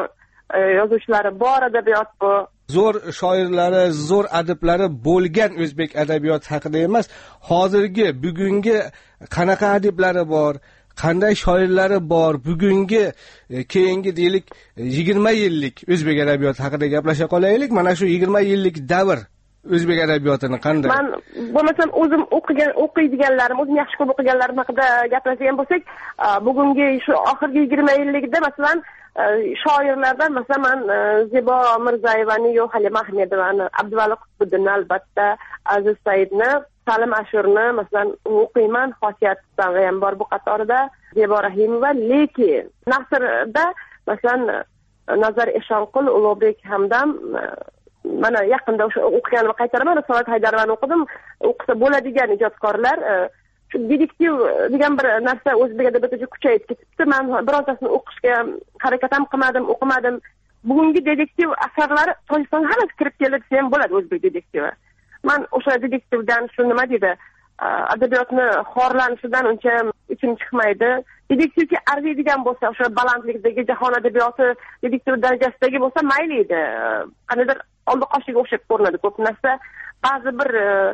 yozuvchilari bor adabiyot bu. Zo'r shoirlari, zo'r adiblari bo'lgan o'zbek adabiyoti haqida emas, hozirgi, bugungi qanaqa adiblari bor, qanday shoirlari bor, bugungi keyingi deylik yigirma yillik o'zbek adabiyoti haqida gaplasha qolaylik. Mana shu yigirma yillik davr o'zbek adabiyotini qanday? Men bo'lmasam o'zim o'qigan, o'qiydiganlarim, o'zim yaxshi ko'rib o'qiganlarim haqida gaplashgan bo'lsak, bugungi shu oxirgi yigirma yillikda masalan shoirlardan masalan Zebo Mirzayevani, yo Halima Ahmedovani, Abduvali Qutbiddinni, albatta Aziz Saidni, Salim Ashurni masalan o'qiyman, xosiyatdan ham bor bu qatorida, Zebo Rahimova, lekin nasrda masalan Nazar Eshonqul, Ulug'bek Hamdam, mana yaqinda o'sha o'qiganimni qaytaraman, Risolat Haydarovani o'qidim. O'qisa bo'ladigan ijodkorlar, shu detektiv degan bir narsa o'zbek adabiyotida kuchayib ketibdi. Men birortasini o'qishga harakat ham qilmadim, o'qimadim. Bugungi detektiv asarlari Tojikistonga hammasi kirib keldi desam bo'ladi, o'zbek detektivi. Men o'sha detektivdan shu nima deydi, adabiyotni xorlanishidan uncha ichim chiqmaydi. Detektivga arziydigan bo'lsa, o'sha balandlikdagi jahon adabiyoti detektiv darajasidagi bo'lsa mayli edi. Qaniydir oldi qoshiga o'xshab ko'rinadi ko'p narsa. Ba'zi bir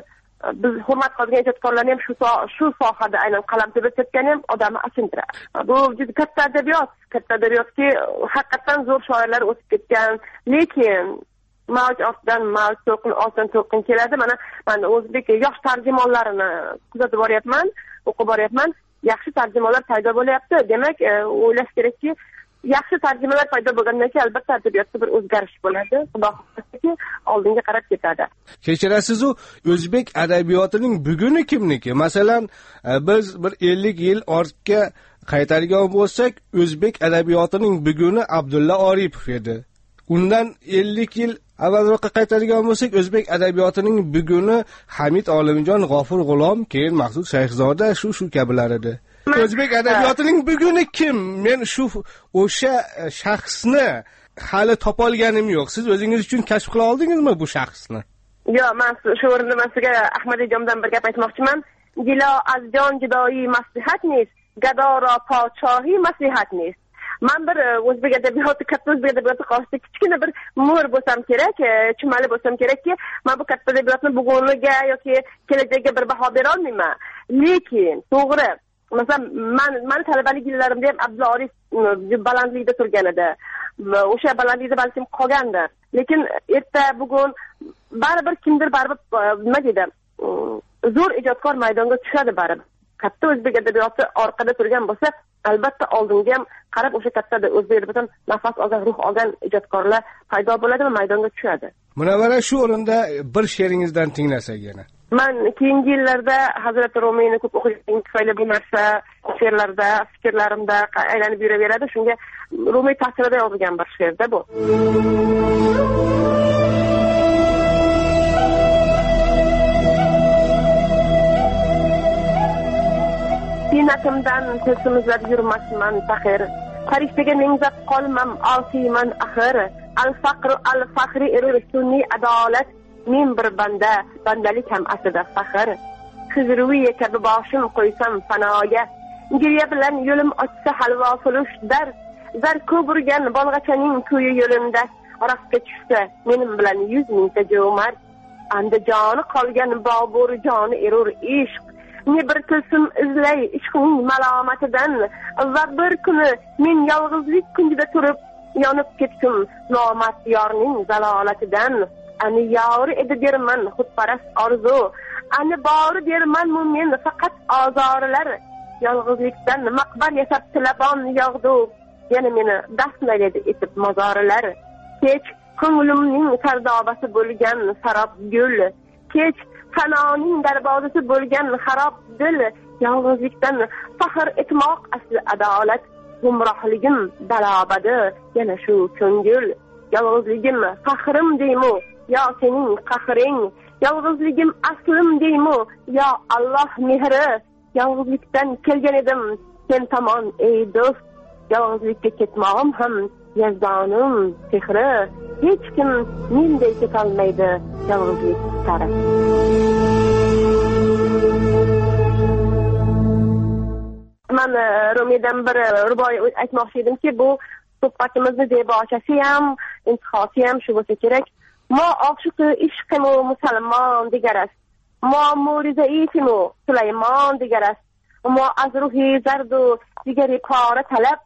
biz hurmat qiladigan ijodkorlarni ham shu shu sohada aynan qalam tebratayotgani ham odamni achintiradi. Bu juda katta adabiyot, katta adabiyotki haqiqatan zo'r shoirlar o'tib ketgan, lekin mavj ortidan mavj, to'lqin ortidan to'lqin keladi. Mana men o'zbek yosh tarjimonlarini kuzatib boryapman, o'qib boryapman. Yaxshi tarjimonlar paydo bo'lyapti. Demak, o'ylash kerakki, yaxshi tarjimalar paydo bo'lgandan keyin albatta adabiyotda bir o'zgarish bo'ladi. Xudo xohlasa oldinga qarab ketadi. Kechirasiz-u, o'zbek adabiyotining buguni kimniki? Masalan, biz bir ellik yil ortga qaytargan bo'lsak, o'zbek adabiyotining buguni Abdulla Oripov edi. Undan ellik yil avvalroqqa qaytargan bo'lsak, o'zbek adabiyotining buguni Hamid Olimjon, G'ofur G'ulom, keyin Maqsud Shayxzoda, shu shu kabilar edi. O'zbek adabiyotining buguni kim? Men shu o'sha shaxsni hali topolganim yo'q. Siz o'zingiz uchun kashf qila oldingizmi bu shaxsni? Yo'q, men shu o'rinda men sizga Ahmadjondan bir gap aytmoqchiman. Gilo az jon judoyi maslahat nis, gadoro podshohi maslahat nis. Men bir o'zbek adabiyoti, katta o'zbek adabiyoti qoshida kichkina bir mo'r bo'lsam kerak, chumali bo'lsam kerakki, men bu katta adabiyotni buguniga yoki kelajagiga bir baho bera olmayman. Lekin to'g'ri, masalan, men men talabalik yillarimda ham Abdulla Orif balandlikda turgan edi. O'sha balandlikda balkim qolgandir. Lekin erta bugun baribir kimdir baribir nima deydi? Zo'r ijodkor maydonga tushadi baribir. Katta o'zbek adabiyoti orqada turgan bo'lsa, albatta oldinga ham qarab o'sha katta o'zbek adabiyotdan nafas olgan, ruh olgan ijodkorlar paydo bo'ladi va maydonga tushadi. Munavvara, shu o'rinda bir she'ringizdan tinglasak yana. Men keyingi yillarda Hazrat Rumiyni ko'p o'qiganim tufayli bu narsa she'rlarda, fikrlarimda aylanib yuraveradi. Shunga Rumiy ta'sirida yozilgan bir she'rda bu. Sinatimdan sesimizlar yurmasman faqir. Farishtaga mengzab qolmam osiyman axir. Al-faqru al-faqri erur sunni adolat. Men bir banda, bandalik ham aslida faxr. Xizruviy kabi boshim qo'ysam fanoga. Giriya bilan yo'lim ochsa halvo sulush dar. Zar ko'burgan bolg'achaning kuyi yo'limda. Raqsga tushsa menim bilan yuz mingta jo'mar. Andijoni qolgan bobur joni erur ishq. Ne bir tilsim izlay ishqning malomatidan. Va bir kuni men yolg'izlik kundida turib yonib ketdim nomard yorning zalolatidan. Ani yori edi derman xudparast orzu. Ani bori derman mo'min faqat ozorlar. Yolg'izlikdan maqbar yasab tilabon yog'du. Yana meni dafnlaydi etib mozorlar. Kech ko'nglimning sardobasi bo'lgan sarob gul. Kech fanoning darvozasi bo'lgan xarob dil. Yolg'izlikdan faxr etmoq asli adolat. Gumrohligim dalobadi yana shu ko'ngil. Yolg'izligim faxrim deymu yo sening qahring. Yolg'izligim aslim deymu yo Alloh mehri. Yolg'izlikdan kelgan edim sen tomon ey do'st. Yolg'izlikka ketmog'im ham yazdonim sehri. Hech kim menday ketolmaydi yolg'izlik sari. Men Rumiydan bir ruboiy aytmoqchi edimki, bu suhbatimizni debochasi ham, intihosi ham shu bo'lsa kerak. Ma oqshuqi ishqimu musulmon degaras. Ma murizaifimu Sulaymon degaras. Ma azruhi zardu digari qora talab.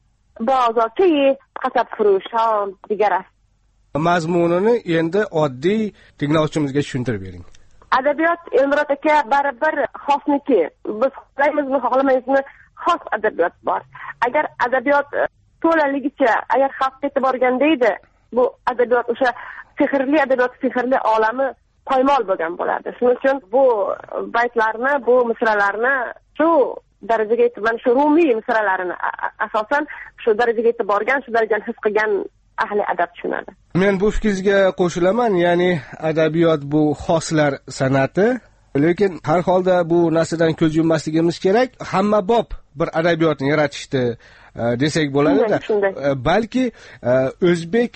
Bozorchi qasab furushon degaras. Mazmunini endi oddiy tinglovchimizga tushuntirib bering. Adabiyot Elmurod aka baribir xosniki. Biz xohlaymizmi, xohlamaymizmi, xos adabiyot bor. Agar adabiyot to'laligicha, agar xalq ketib borganda edi, bu adabiyot o'sha sehrli adabiyot, sehrli olami poymol bo'lgan bo'lardi. Shuning uchun bu baytlarni, bu misralarni shu darajaga yetib, mana shu Rumiy misralarini asosan shu darajaga yetib borgan, shu darajani his qilgan ahli adab tushunadi. Men bu fikringizga qo'shilaman, ya'ni adabiyot bu xoslar san'ati, lekin har holda bu narsadan ko'z yummasligimiz kerak. Hamma bob bir adabiyotni yaratishdi desak bo'ladi-da. Balki o'zbek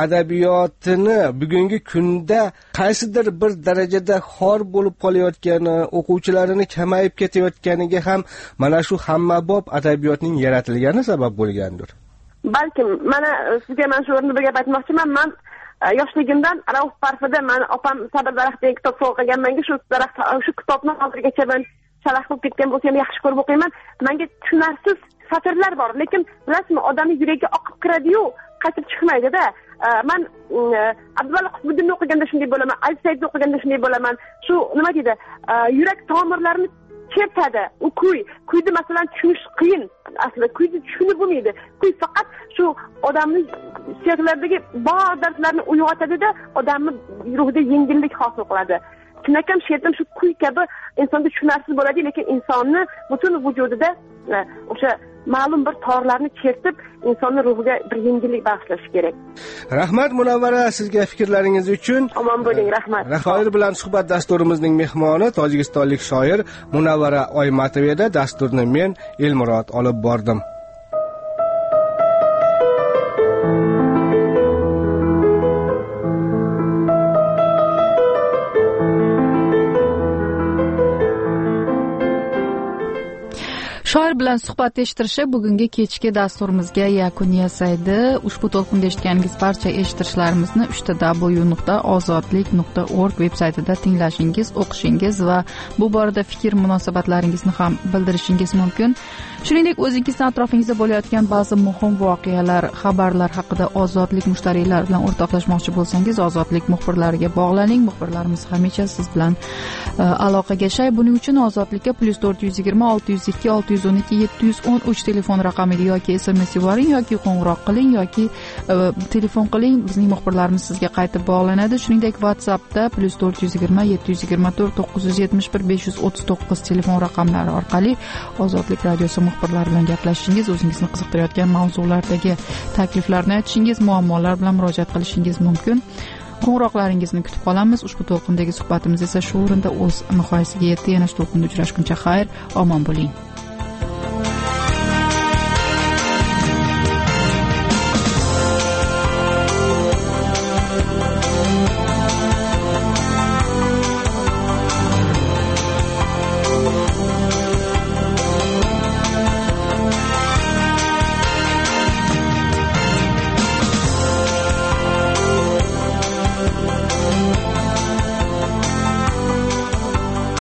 adabiyotini bugungi kunda qaysidir bir darajada xor bo'lib qolayotgani, o'quvchilarini kamayib ketayotganiga ham mana shu hammabob adabiyotning yaratilgani sabab bo'lgandir. Balkim mana sizga men shu o'rinda bir gap aytmoqchiman. Men yoshligimdan Rauf Parfida men opam Sabr daraxtidagi kitob sovg'a qilganman. Shu daraxt shu kitobni hozirgacha men shalax bo'lib ketgan bo'lsa ham yaxshi ko'rib o'qiyman. Menga tushunarsiz satrlar bor, lekin bilasizmi, odamning yuragiga oqib kiradi-yu, qaytib chiqmaydi-da. Men Abdulla Qutbiddinni o'qiganda shunday bo'laman, Ali Saidni o'qiganda shunday bo'laman. Shu nima deydi? Yurak tomirlarini chertadi. U kuy, kuyni masalan tushunish qiyin. Aslida kuyni tushunib bo'lmaydi. Kuy faqat shu odamning suyaklaridagi bor dardlarni uyg'otadi-da, odamning ruhida yengillik hosil qiladi. Chinakam she'rim shu kuy kabi insonga tushunarsiz bo'ladi, lekin insonni butun vujudida o'sha ma'lum bir torlarni chertib, insonning ruhiga bir yengillik bag'ishlash kerak. Rahmat Munavvara, sizga fikrlaringiz uchun. Omon bo'ling, rahmat. Shoir bilan suhbat dasturimizning mehmoni tojikistonlik shoir Munavvara Oymatova edi. Dasturni men Elmurod olib bordim. shoir bilan suhbat eshittirishi bugungi kechki dasturimizga yakun yasaydi. Ushbu to'lqinda eshitganingiz barcha eshittirishlarimizni uchta w nuqta ozodlik nuqta org veb saytida tinglashingiz, o'qishingiz va bu borada fikr munosabatlaringizni ham bildirishingiz mumkin. Shuningdek, o'zingizning atrofingizda bo'layotgan ba'zi muhim voqealar, xabarlar haqida Ozodlik mushtariylar bilan o'rtoqlashmoqchi bo'lsangiz, Ozodlik muxbirlariga bog'laning. Muxbirlarimiz hamisha siz bilan aloqaga shay. Buning uchun Ozodlikka plus to'rt yuz yigirma olti yuz ikki olti yuz o'n ikki yetti yuz o'n uch telefon raqamiga yoki S M S yuboring yoki qo'ng'iroq qiling yoki telefon qiling. Bizning muxbirlarimiz sizga qaytib bog'lanadi. Shuningdek, WhatsAppda plus to'rt yuz yigirma yetti yuz yigirma to'rt to'qqiz yuz yetmish bir besh yuz o'ttiz to'qqiz telefon raqamlari orqali Ozodlik radiosi muxbirlari bilan gaplashishingiz, o'zingizni qiziqtirayotgan mavzulardagi takliflarni aytishingiz, muammolar bilan murojaat qilishingiz mumkin. Qo'ng'iroqlaringizni kutib qolamiz. Ushbu to'lqindagi suhbatimiz esa shu o'rinda o'z nihoyasiga yetdi. Yana shu to'lqinda uchrashguncha xayr, omon bo'ling.